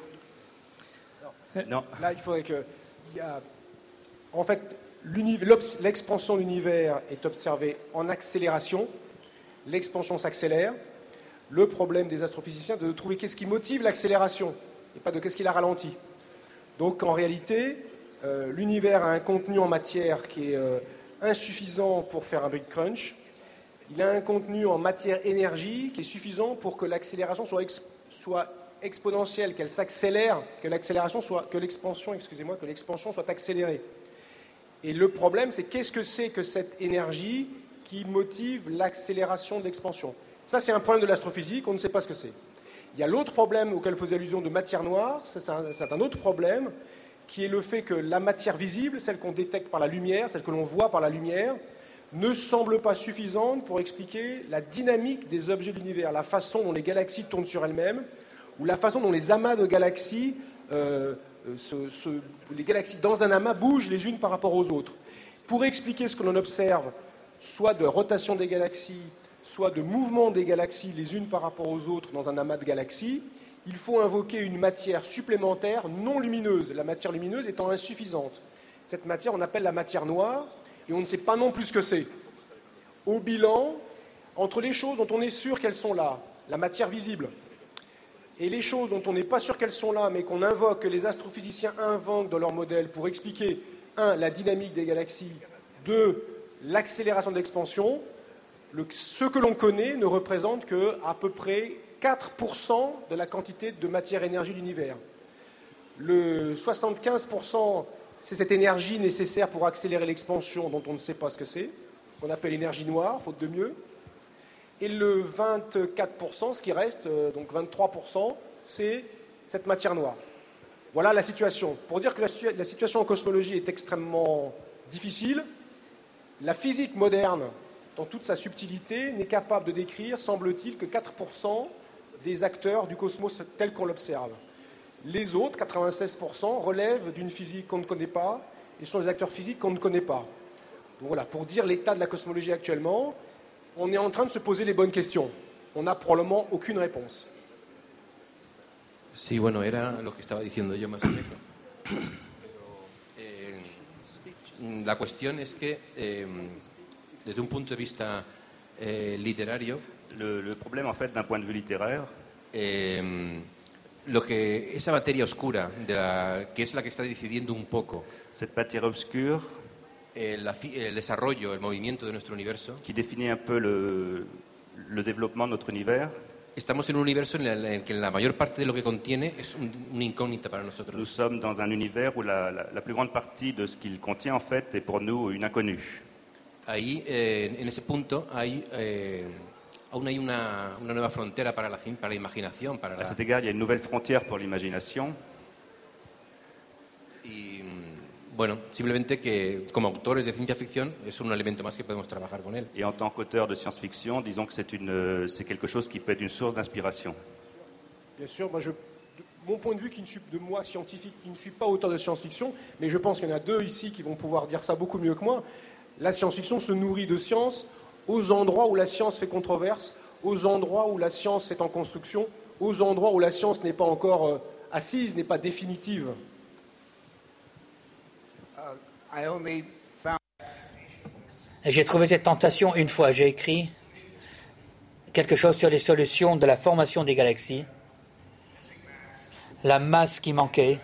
Non. Là, il faudrait que. il y a- en fait, l'uni- l'obs- l'expansion de l'univers est observée en accélération. L'expansion s'accélère. Le problème des astrophysiciens est de trouver qu'est-ce qui motive l'accélération et pas de qu'est-ce qui la ralentit. Donc, en réalité, euh, l'univers a un contenu en matière qui est euh, insuffisant pour faire un big crunch. il a un contenu en matière-énergie qui est suffisant pour que l'accélération soit, ex, soit exponentielle, qu'elle s'accélère, que l'accélération soit, que l'expansion, excusez-moi, que l'expansion soit accélérée. Et le problème, c'est qu'est-ce que c'est que cette énergie qui motive l'accélération de l'expansion? Ça, c'est un problème de l'astrophysique, on ne sait pas ce que c'est. Il y a l'autre problème auquel faisait allusion de matière noire, c'est un, c'est un autre problème, qui est le fait que la matière visible, celle qu'on détecte par la lumière, celle que l'on voit par la lumière, ne semble pas suffisante pour expliquer la dynamique des objets de l'univers, la façon dont les galaxies tournent sur elles-mêmes, ou la façon dont les amas de galaxies, euh, se, se, les galaxies dans un amas bougent les unes par rapport aux autres. Pour expliquer ce que l'on observe, soit de rotation des galaxies, soit de mouvement des galaxies les unes par rapport aux autres dans un amas de galaxies, il faut invoquer une matière supplémentaire non lumineuse, la matière lumineuse étant insuffisante. Cette matière, on appelle la matière noire, et on ne sait pas non plus ce que c'est. Au bilan, entre les choses dont on est sûr qu'elles sont là, la matière visible, et les choses dont on n'est pas sûr qu'elles sont là, mais qu'on invoque, que les astrophysiciens invoquent dans leur modèle pour expliquer, un, la dynamique des galaxies, deux, l'accélération de l'expansion, le, ce que l'on connaît ne représente qu'à peu près quatre pour cent de la quantité de matière-énergie de l'univers. Le soixante-quinze pour cent, c'est cette énergie nécessaire pour accélérer l'expansion dont on ne sait pas ce que c'est, qu'on appelle énergie noire, faute de mieux. Et le vingt-quatre pour cent, ce qui reste, donc vingt-trois pour cent, c'est cette matière noire. Voilà la situation. Pour dire que la, la situation en cosmologie est extrêmement difficile, la physique moderne, dans toute sa subtilité, n'est capable de décrire, semble-t-il, que quatre pour cent des acteurs du cosmos tel qu'on l'observe. Les autres, quatre-vingt-seize pour cent, relèvent d'une physique qu'on ne connaît pas et sont des acteurs physiques qu'on ne connaît pas. Donc voilà, pour dire l'état de la cosmologie actuellement, on est en train de se poser les bonnes questions. On n'a probablement aucune réponse. Sí, bueno, era lo que estaba diciendo yo más o menos. Pero, eh, la cuestión es que, eh, desde un punto de vista eh, literario, Le, le problème, en fait, d'un point de vue littéraire, eh, lo que esa materia oscura, de la, que es la que está decidiendo un poco cette matière obscure el, la, el desarrollo, el movimiento de nuestro universo, qui définit un peu le, le développement de notre univers, estamos en un universo en el, en que la mayor parte de lo que contiene es un, una incógnita para nous nosotros. sommes dans un univers où la, la, la plus grande partie de ce qu'il contient, en fait, est pour nous une inconnue. Ahí, eh, en ese punto, hay, eh, aún hay una, una nueva frontera para la, para la imaginación. Para À la, cet égard, il y a une nouvelle frontière pour l'imagination. y, bueno, simplemente que como autores de ciencia ficción es un elemento más que podemos trabajar con él. Et en tant qu'auteur de science-fiction, disons que c'est, une, c'est quelque chose qui peut être une source d'inspiration. Bien sûr, moi je, de mon point de vue, qui ne suis, de moi scientifique, qui ne suis pas auteur de science-fiction, mais je pense qu'il y en a deux ici qui vont pouvoir dire ça beaucoup mieux que moi. La science-fiction se nourrit de science aux endroits où la science fait controverse, aux endroits où la science est en construction, aux endroits où la science n'est pas encore euh, assise, n'est pas définitive. I only found J'ai trouvé cette tentation une fois. J'ai écrit quelque chose sur les solutions de la formation des galaxies, la masse qui manquait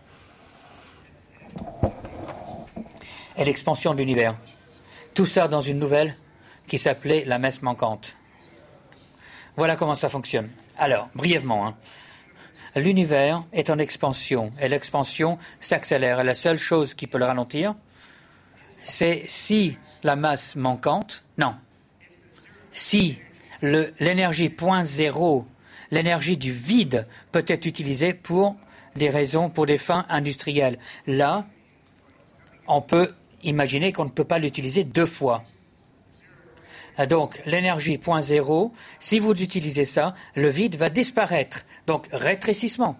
et l'expansion de l'univers. Tout ça dans une nouvelle qui s'appelait La messe manquante. Voilà comment ça fonctionne. Alors, brièvement, hein. L'univers est en expansion et l'expansion s'accélère. Et la seule chose qui peut le ralentir, c'est si la masse manquante, non, si le, l'énergie point zéro, l'énergie du vide peut être utilisée pour des raisons, pour des fins industrielles. Là, on peut imaginer qu'on ne peut pas l'utiliser deux fois. Donc, l'énergie point zéro, si vous utilisez ça, le vide va disparaître. Donc, rétrécissement.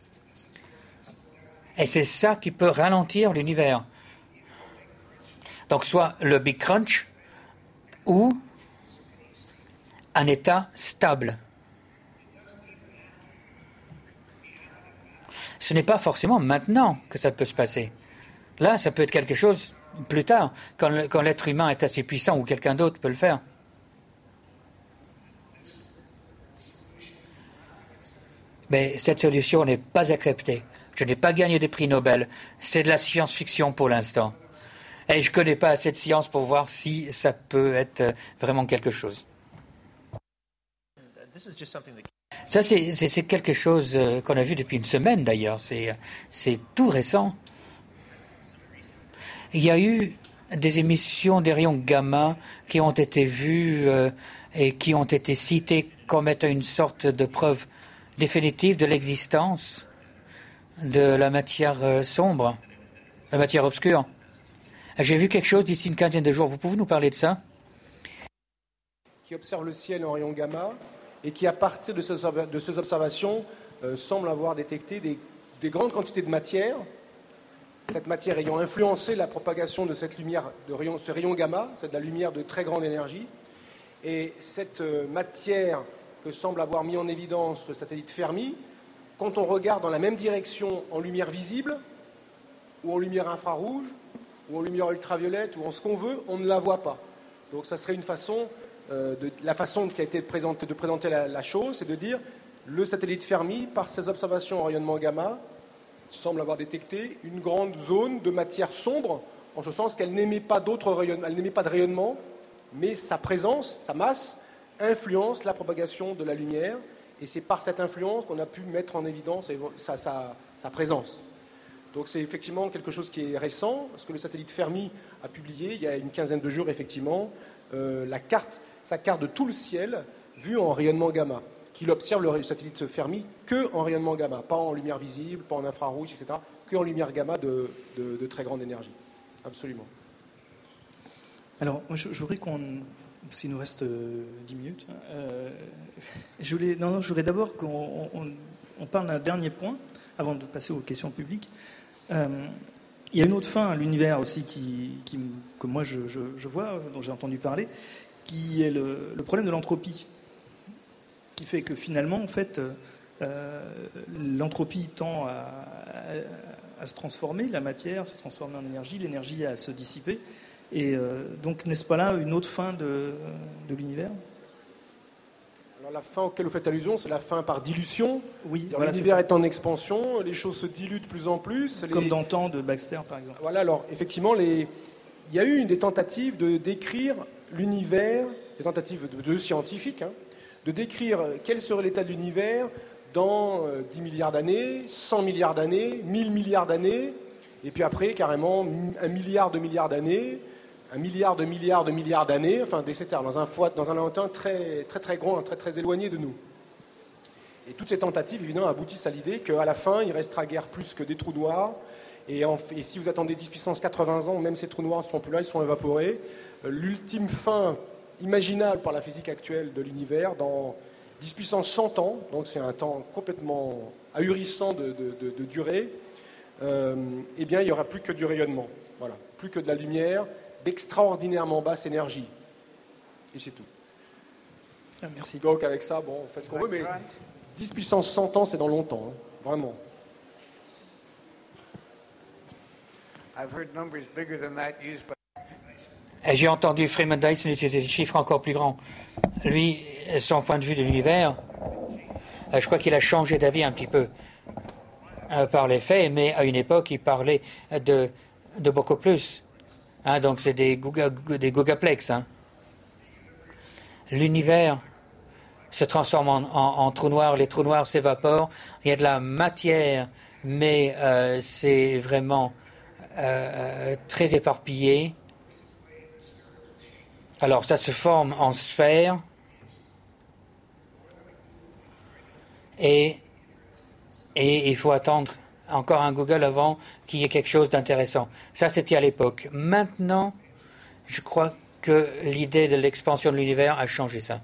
Et c'est ça qui peut ralentir l'univers. Donc, soit le Big Crunch ou un état stable. Ce n'est pas forcément maintenant que ça peut se passer. Là, ça peut être quelque chose plus tard, quand, le, quand l'être humain est assez puissant ou quelqu'un d'autre peut le faire. Mais cette solution n'est pas acceptée. Je n'ai pas gagné de prix Nobel. C'est de la science-fiction pour l'instant. Et je ne connais pas assez de science pour voir si ça peut être vraiment quelque chose. Ça, c'est, c'est, c'est quelque chose qu'on a vu depuis une semaine d'ailleurs. C'est, c'est tout récent. Il y a eu des émissions des rayons gamma qui ont été vues euh, et qui ont été citées comme étant une sorte de preuve définitive de l'existence de la matière euh, sombre, la matière obscure. J'ai vu quelque chose d'ici une quinzaine de jours. Vous pouvez nous parler de ça? Qui observe le ciel en rayons gamma et qui, à partir de ces, de ces observations, euh, semble avoir détecté des, des grandes quantités de matière. Cette matière ayant influencé la propagation de cette lumière, de rayon, ce rayon gamma, c'est de la lumière de très grande énergie. Et cette euh, matière que semble avoir mis en évidence le satellite Fermi, quand on regarde dans la même direction en lumière visible, ou en lumière infrarouge, ou en lumière ultraviolette, ou en ce qu'on veut, on ne la voit pas. Donc ça serait une façon, euh, de, la façon qui a été présentée, de présenter la, la chose, c'est de dire le satellite Fermi, par ses observations en rayonnement gamma, semble avoir détecté une grande zone de matière sombre, en ce sens qu'elle n'émet pas d'autres rayonnements, elle n'émet pas de rayonnement, mais sa présence, sa masse, influence la propagation de la lumière, et c'est par cette influence qu'on a pu mettre en évidence sa, sa, sa présence. Donc c'est effectivement quelque chose qui est récent, parce que le satellite Fermi a publié, il y a une quinzaine de jours, effectivement, euh, la carte, sa carte de tout le ciel, vue en rayonnement gamma, qu'il observe le satellite Fermi que en rayonnement gamma, pas en lumière visible, pas en infrarouge, et cetera, que en lumière gamma de, de, de très grande énergie. Absolument. Alors, moi, je, je voudrais qu'on... Parce qu'il nous reste euh, dix minutes. Euh, je voulais, non, non, je voudrais d'abord qu'on on, on parle d'un dernier point, avant de passer aux questions publiques. Euh, il y a une autre fin à l'univers aussi qui, qui, que moi je, je, je vois, dont j'ai entendu parler, qui est le, le problème de l'entropie, qui fait que finalement, en fait, euh, l'entropie tend à, à, à se transformer, la matière se transformer en énergie, l'énergie à se dissiper. Et euh, donc, n'est-ce pas là une autre fin de, de l'univers? Alors, la fin auquel vous faites allusion, c'est la fin par dilution. Oui, voilà, l'univers est en expansion, les choses se diluent de plus en plus. Comme les... dans le temps de Baxter, par exemple. Voilà, alors, effectivement, les... il y a eu des tentatives de décrire l'univers, des tentatives de, de scientifiques, hein, de décrire quel serait l'état de l'univers dans euh, dix milliards d'années, cent milliards d'années, mille milliards d'années, et puis après, carrément, un milliard de milliards d'années, un milliard de milliards de milliards d'années, enfin, et cetera, dans un, dans un lointain très, très, très grand, très, très éloigné de nous. Et toutes ces tentatives, évidemment, aboutissent à l'idée qu'à la fin, il restera guère plus que des trous noirs, et, en, et si vous attendez dix puissance quatre-vingts ans, même ces trous noirs ne seront plus là, ils sont évaporés. L'ultime fin imaginable par la physique actuelle de l'univers, dans dix puissance cent ans, donc c'est un temps complètement ahurissant de, de, de, de durée, euh, eh bien, il n'y aura plus que du rayonnement, voilà, plus que de la lumière, d'extraordinairement basse énergie. Et c'est tout. Ah, merci. Donc avec ça, bon, faites ce qu'on veut, mais dix puissance cent ans, c'est dans longtemps, hein, vraiment. I've heard numbers bigger than that used by... Et j'ai entendu Freeman Dyson utiliser des chiffres encore plus grands. Lui, son point de vue de l'univers, je crois qu'il a changé d'avis un petit peu euh, par les faits, mais à une époque, il parlait de, de beaucoup plus. Hein, donc c'est des, Guga, des Gugaplex. Hein. L'univers se transforme en, en, en trous noirs, les trous noirs s'évaporent, il y a de la matière, mais euh, c'est vraiment euh, très éparpillé. Alors ça se forme en sphère et, et il faut attendre encore un Google avant qu'il y ait quelque chose d'intéressant. Ça, c'était à l'époque. Maintenant, je crois que l'idée de l'expansion de l'univers a changé ça.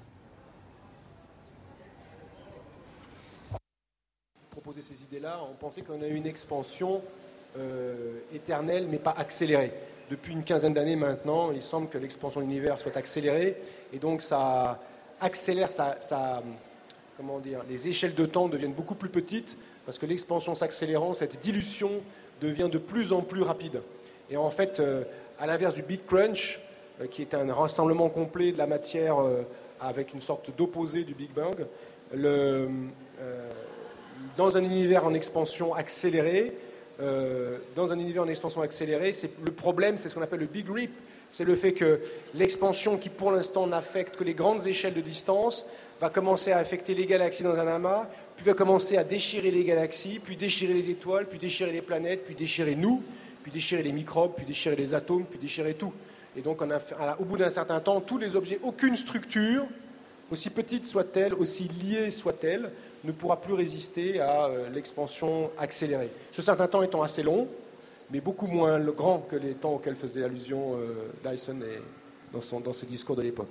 Proposer ces idées-là, on pensait qu'on a eu une expansion euh, éternelle, mais pas accélérée. Depuis une quinzaine d'années maintenant, il semble que l'expansion de l'univers soit accélérée, et donc ça accélère, ça, ça, comment dire, les échelles de temps deviennent beaucoup plus petites, parce que l'expansion s'accélérant, cette dilution devient de plus en plus rapide. Et en fait, euh, à l'inverse du Big Crunch, euh, qui est un rassemblement complet de la matière euh, avec une sorte d'opposé du Big Bang, le, euh, dans un univers en expansion accélérée, euh, dans un univers en expansion accélérée, c'est, le problème, c'est ce qu'on appelle le Big Rip. C'est le fait que l'expansion, qui pour l'instant n'affecte que les grandes échelles de distance, va commencer à affecter les galaxies dans un amas, puis va commencer à déchirer les galaxies, puis déchirer les étoiles, puis déchirer les planètes, puis déchirer nous, puis déchirer les microbes, puis déchirer les atomes, puis déchirer tout. Et donc, on a, au bout d'un certain temps, tous les objets, aucune structure, aussi petite soit-elle, aussi liée soit-elle, ne pourra plus résister à euh, l'expansion accélérée. Ce certain temps étant assez long, mais beaucoup moins grand que les temps auxquels faisait allusion euh, Dyson et, dans, son, dans ses discours de l'époque.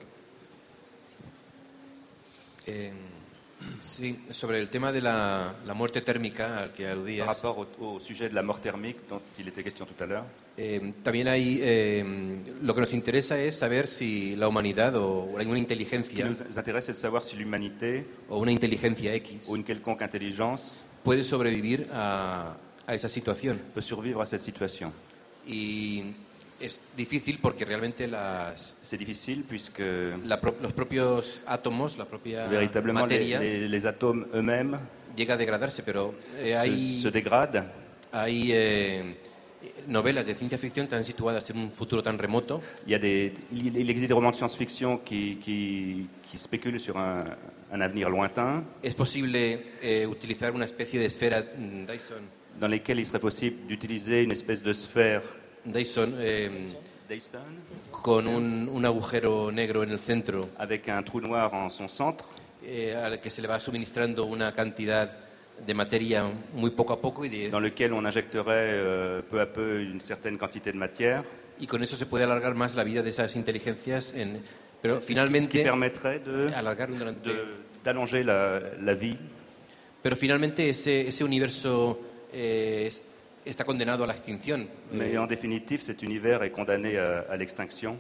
Eh, sí, sobre el tema de la, la muerte térmica al que aludías. Par rapport au, au sujet de la mort thermique dont il était question tout à l'heure. Eh, también hay, eh, lo que nos interesa es saber si la humanidad o una Ce qui inteligencia nous intéresse, c'est de savoir si l'humanité o una inteligencia X ou une quelconque intelligence puede sobrevivir a, a esa situación. peut survivre à cette situation. Y es difícil porque realmente las, C'est difficile puisque la pro- los propios átomos, la propia véritablement les, materia les- les atomes eux-mêmes llega a degradarse, pero eh, se, hay, se dégradent. hay eh, novelas de ciencia ficción tan situadas en un futuro tan remoto. Il, y a des, il il existe des romans de science-fiction qui, qui, qui spéculent sur un, un avenir lointain, Es posible eh, utilizar una especie de esfera mm, Dyson, dans lesquels il serait possible d'utiliser une espèce de sphère Dyson eh, Dyson con un, un agujero negro en el centro avec un trou noir en son centre, eh, al que se le va suministrando una cantidad de materia muy poco a poco y, de- dans lequel on injecterait euh, peu à peu une certaine quantité de matière, y con eso se puede alargar más la vida de esas inteligencias, en, pero ce qui, ce qui finalmente permettrait de, alargar durante, de- d'allonger la, la vie. pero finalmente ese, ese universo eh, es- está condenado a la extinción. Mais Eh, en définitive, cet univers est condamné à, à l'extinction.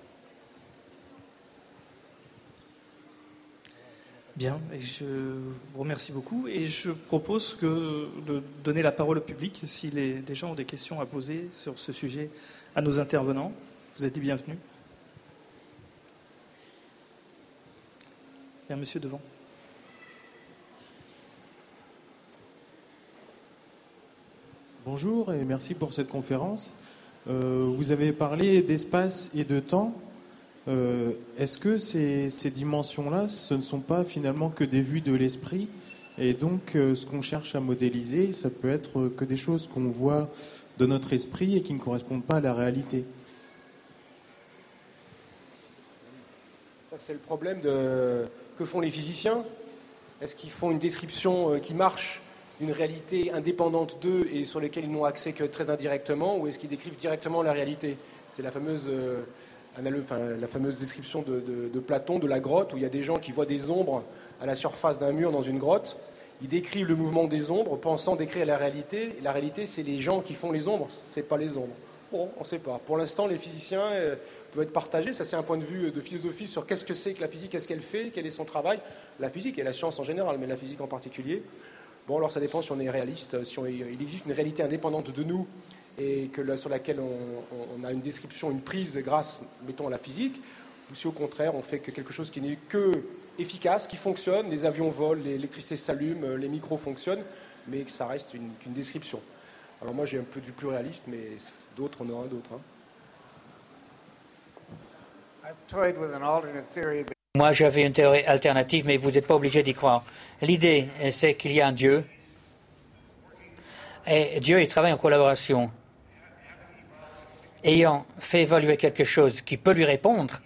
Bien, et je vous remercie beaucoup et je propose que de donner la parole au public si les, des gens ont des questions à poser sur ce sujet à nos intervenants. Vous êtes les bienvenus. Bien, monsieur devant. Bonjour et merci pour cette conférence. Euh, vous avez parlé d'espace et de temps. Euh, est-ce que ces, ces dimensions-là, ce ne sont pas finalement que des vues de l'esprit? Et donc, euh, ce qu'on cherche à modéliser, ça peut être que des choses qu'on voit de notre esprit et qui ne correspondent pas à la réalité. Ça, c'est le problème de... que font les physiciens. Est-ce qu'ils font une description euh, qui marche d'une réalité indépendante d'eux et sur laquelle ils n'ont accès que très indirectement, ou est-ce qu'ils décrivent directement la réalité? C'est la fameuse, euh, analo- enfin, la fameuse description de, de- de Platon, de la grotte, où il y a des gens qui voient des ombres à la surface d'un mur dans une grotte. Ils décrivent le mouvement des ombres, pensant décrire la réalité. Et la réalité, c'est les gens qui font les ombres, c'est pas les ombres. Bon, on ne sait pas. Pour l'instant, les physiciens euh, peuvent être partagés. Ça, c'est un point de vue de philosophie sur qu'est-ce que c'est que la physique, qu'est-ce qu'elle fait, quel est son travail. La physique et la science en général, mais la physique en particulier. Bon, alors ça dépend si on est réaliste, si on est- il existe une réalité indépendante de nous et que là, sur laquelle on, on- on a une description, une prise grâce, mettons, à la physique, ou si au contraire on fait que quelque chose qui n'est que efficace, qui fonctionne, les avions volent, l'électricité s'allume, les micros fonctionnent, mais que ça reste une, qu'une description. Alors moi j'ai un peu du plus réaliste, mais d'autres en auront d'autres. Hein. I've toyed with an alternate theory, but Moi, j'avais une théorie alternative, mais vous n'êtes pas obligé d'y croire. L'idée, c'est qu'il y a un Dieu. Et Dieu, il travaille en collaboration. Ayant fait évoluer quelque chose qui peut lui répondre,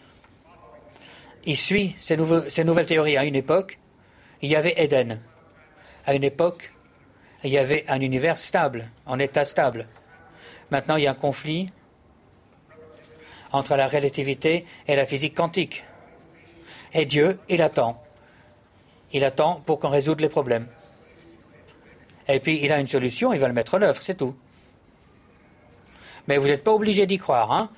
il suit ces, nouveaux- ces nouvelles théories. À une époque, il y avait Éden. À une époque, il y avait un univers stable, en état stable. Maintenant, il y a un conflit entre la relativité et la physique quantique. Et Dieu, il attend. Il attend pour qu'on résoudre les problèmes. Et puis, il a une solution, il va le mettre en œuvre, c'est tout. Mais vous n'êtes pas obligé d'y croire, hein?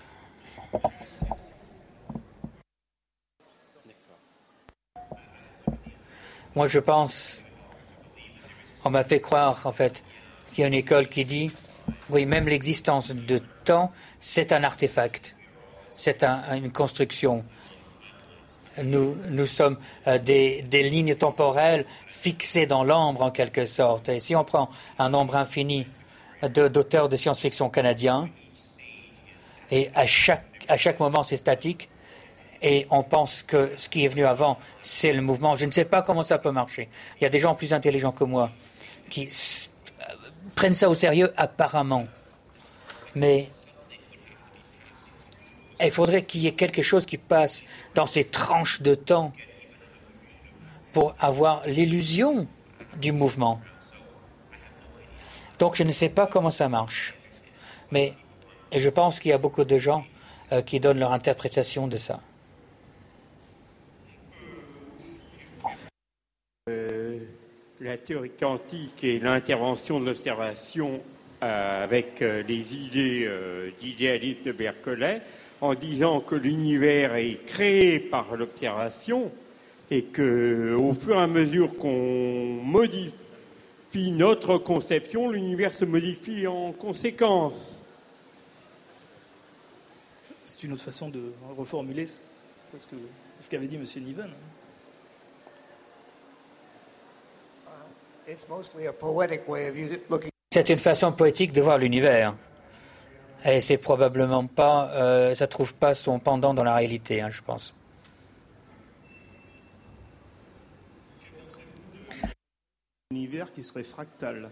Moi, je pense, on m'a fait croire, en fait, qu'il y a une école qui dit, oui, même l'existence de temps, c'est un artefact. C'est un- une construction. nous, nous sommes euh, des, des lignes temporelles fixées dans l'ambre en quelque sorte. Et si on prend un nombre infini de, d'auteurs de science-fiction canadiens, et à chaque, à chaque moment c'est statique, et on pense que ce qui est venu avant, c'est le mouvement, je ne sais pas comment ça peut marcher. Il y a des gens plus intelligents que moi qui s- prennent ça au sérieux apparemment. Mais il faudrait qu'il y ait quelque chose qui passe dans ces tranches de temps pour avoir l'illusion du mouvement. Donc je ne sais pas comment ça marche. Mais je pense qu'il y a beaucoup de gens euh, qui donnent leur interprétation de ça. Euh, la théorie quantique et l'intervention de l'observation euh, avec euh, les idées euh, d'idéalisme de Berkeley, en disant que l'univers est créé par l'observation et que, au fur et à mesure qu'on modifie notre conception, l'univers se modifie en conséquence. C'est une autre façon de reformuler ce, que, ce qu'avait dit M. Niven. It's mostly a poetic way of you looking. C'est une façon poétique de voir l'univers. Et c'est probablement pas, euh, ça trouve pas son pendant dans la réalité, hein, je pense. Univers qui serait fractal.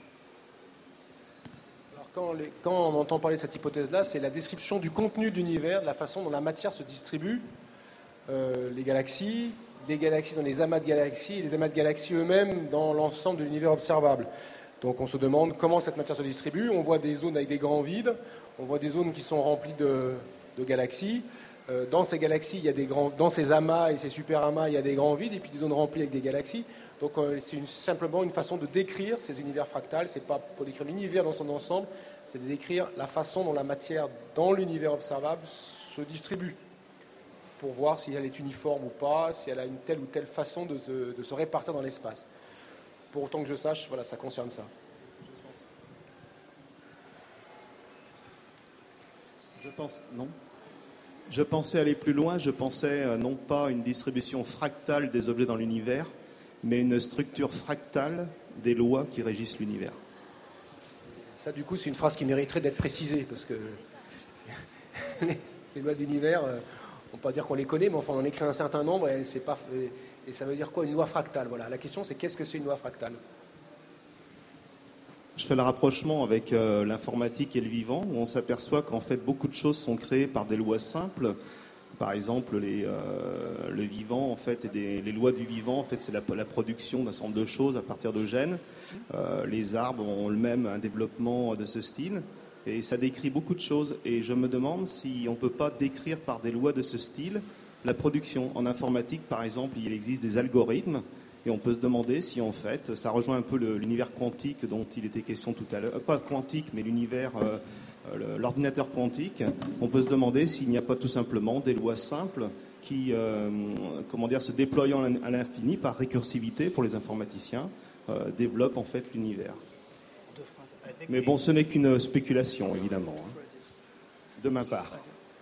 Alors quand, les- quand on entend parler de cette hypothèse-là, c'est la description du contenu de l'univers, de la façon dont la matière se distribue, euh, les galaxies, les galaxies dans les amas de galaxies, et les amas de galaxies eux-mêmes dans l'ensemble de l'univers observable. Donc on se demande comment cette matière se distribue. On voit des zones avec des grands vides, on voit des zones qui sont remplies de, de galaxies. Euh, dans ces galaxies, il y a des grands, dans ces amas et ces super amas, il y a des grands vides et puis des zones remplies avec des galaxies. Donc euh, c'est une, simplement une façon de décrire ces univers fractals. C'est pas pour décrire l'univers dans son ensemble, c'est de décrire la façon dont la matière dans l'univers observable se distribue, pour voir si elle est uniforme ou pas, si elle a une telle ou telle façon de se, de se répartir dans l'espace. Pour autant que je sache, voilà, ça concerne ça. Je pense, non. Je pensais aller plus loin, je pensais euh, non pas une distribution fractale des objets dans l'univers, mais une structure fractale des lois qui régissent l'univers. Ça, du coup, c'est une phrase qui mériterait d'être précisée, parce que les, les lois de l'univers, euh, on ne peut pas dire qu'on les connaît, mais enfin, on en écrit un certain nombre, et, elle, c'est pas, et, et ça veut dire quoi, une loi fractale? Voilà. La question, c'est qu'est-ce que c'est une loi fractale? Je fais le rapprochement avec euh, l'informatique et le vivant, où on s'aperçoit qu'en fait beaucoup de choses sont créées par des lois simples. Par exemple, les, euh, le vivant, en fait, et des, les lois du vivant, en fait, c'est la, la production d'un certain nombre de choses à partir de gènes. Euh, les arbres ont eux-mêmes un développement de ce style, et ça décrit beaucoup de choses. Et je me demande si on ne peut pas décrire par des lois de ce style la production. En informatique, par exemple, il existe des algorithmes. Et on peut se demander si, en fait, ça rejoint un peu le, l'univers quantique dont il était question tout à l'heure, pas quantique, mais l'univers, euh, le, l'ordinateur quantique. On peut se demander s'il n'y a pas tout simplement des lois simples qui, euh, comment dire, se déployant à l'infini par récursivité pour les informaticiens, euh, développent en fait l'univers. Mais bon, ce n'est qu'une spéculation, évidemment, hein, de ma part.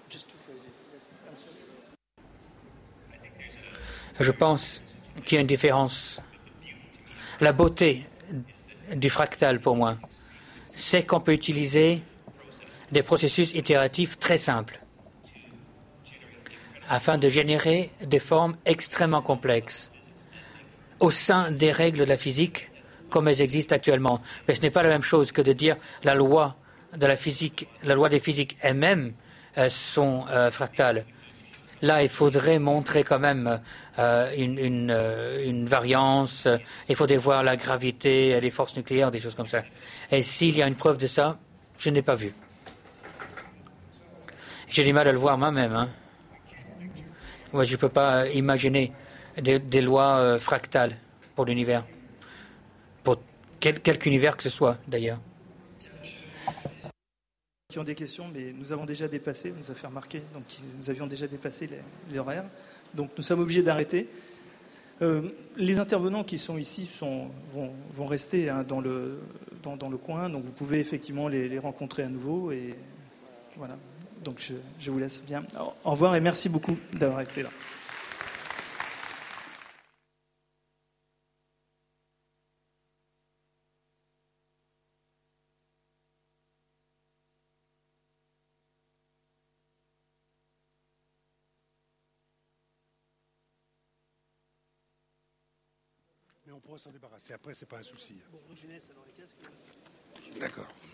Je pense qu'il y a une différence. La beauté du fractal, pour moi, c'est qu'on peut utiliser des processus itératifs très simples afin de générer des formes extrêmement complexes au sein des règles de la physique comme elles existent actuellement. Mais ce n'est pas la même chose que de dire la loi de la physique, la loi des physiques elles-mêmes euh, sont euh, fractales. Là, il faudrait montrer quand même euh, une, une, euh, une variance. Euh, il faudrait voir la gravité, les forces nucléaires, des choses comme ça. Et s'il y a une preuve de ça, je n'ai pas vu. J'ai du mal à le voir moi-même. Hein. Ouais, je ne peux pas imaginer des, des lois euh, fractales pour l'univers. Pour quel, quelque univers que ce soit, d'ailleurs. Qui ont des questions, mais nous avons déjà dépassé, nous a fait remarquer, donc nous avions déjà dépassé les, les horaires, donc nous sommes obligés d'arrêter. Euh, les intervenants qui sont ici sont, vont, vont rester hein, dans, le, dans, dans le coin, donc vous pouvez effectivement les, les rencontrer à nouveau, et voilà. Donc je, je vous laisse bien. Au revoir et merci beaucoup d'avoir été là. on pourra s'en débarrasser. Après, c'est pas un souci. Bon, Jeunesse, alors les casques. D'accord.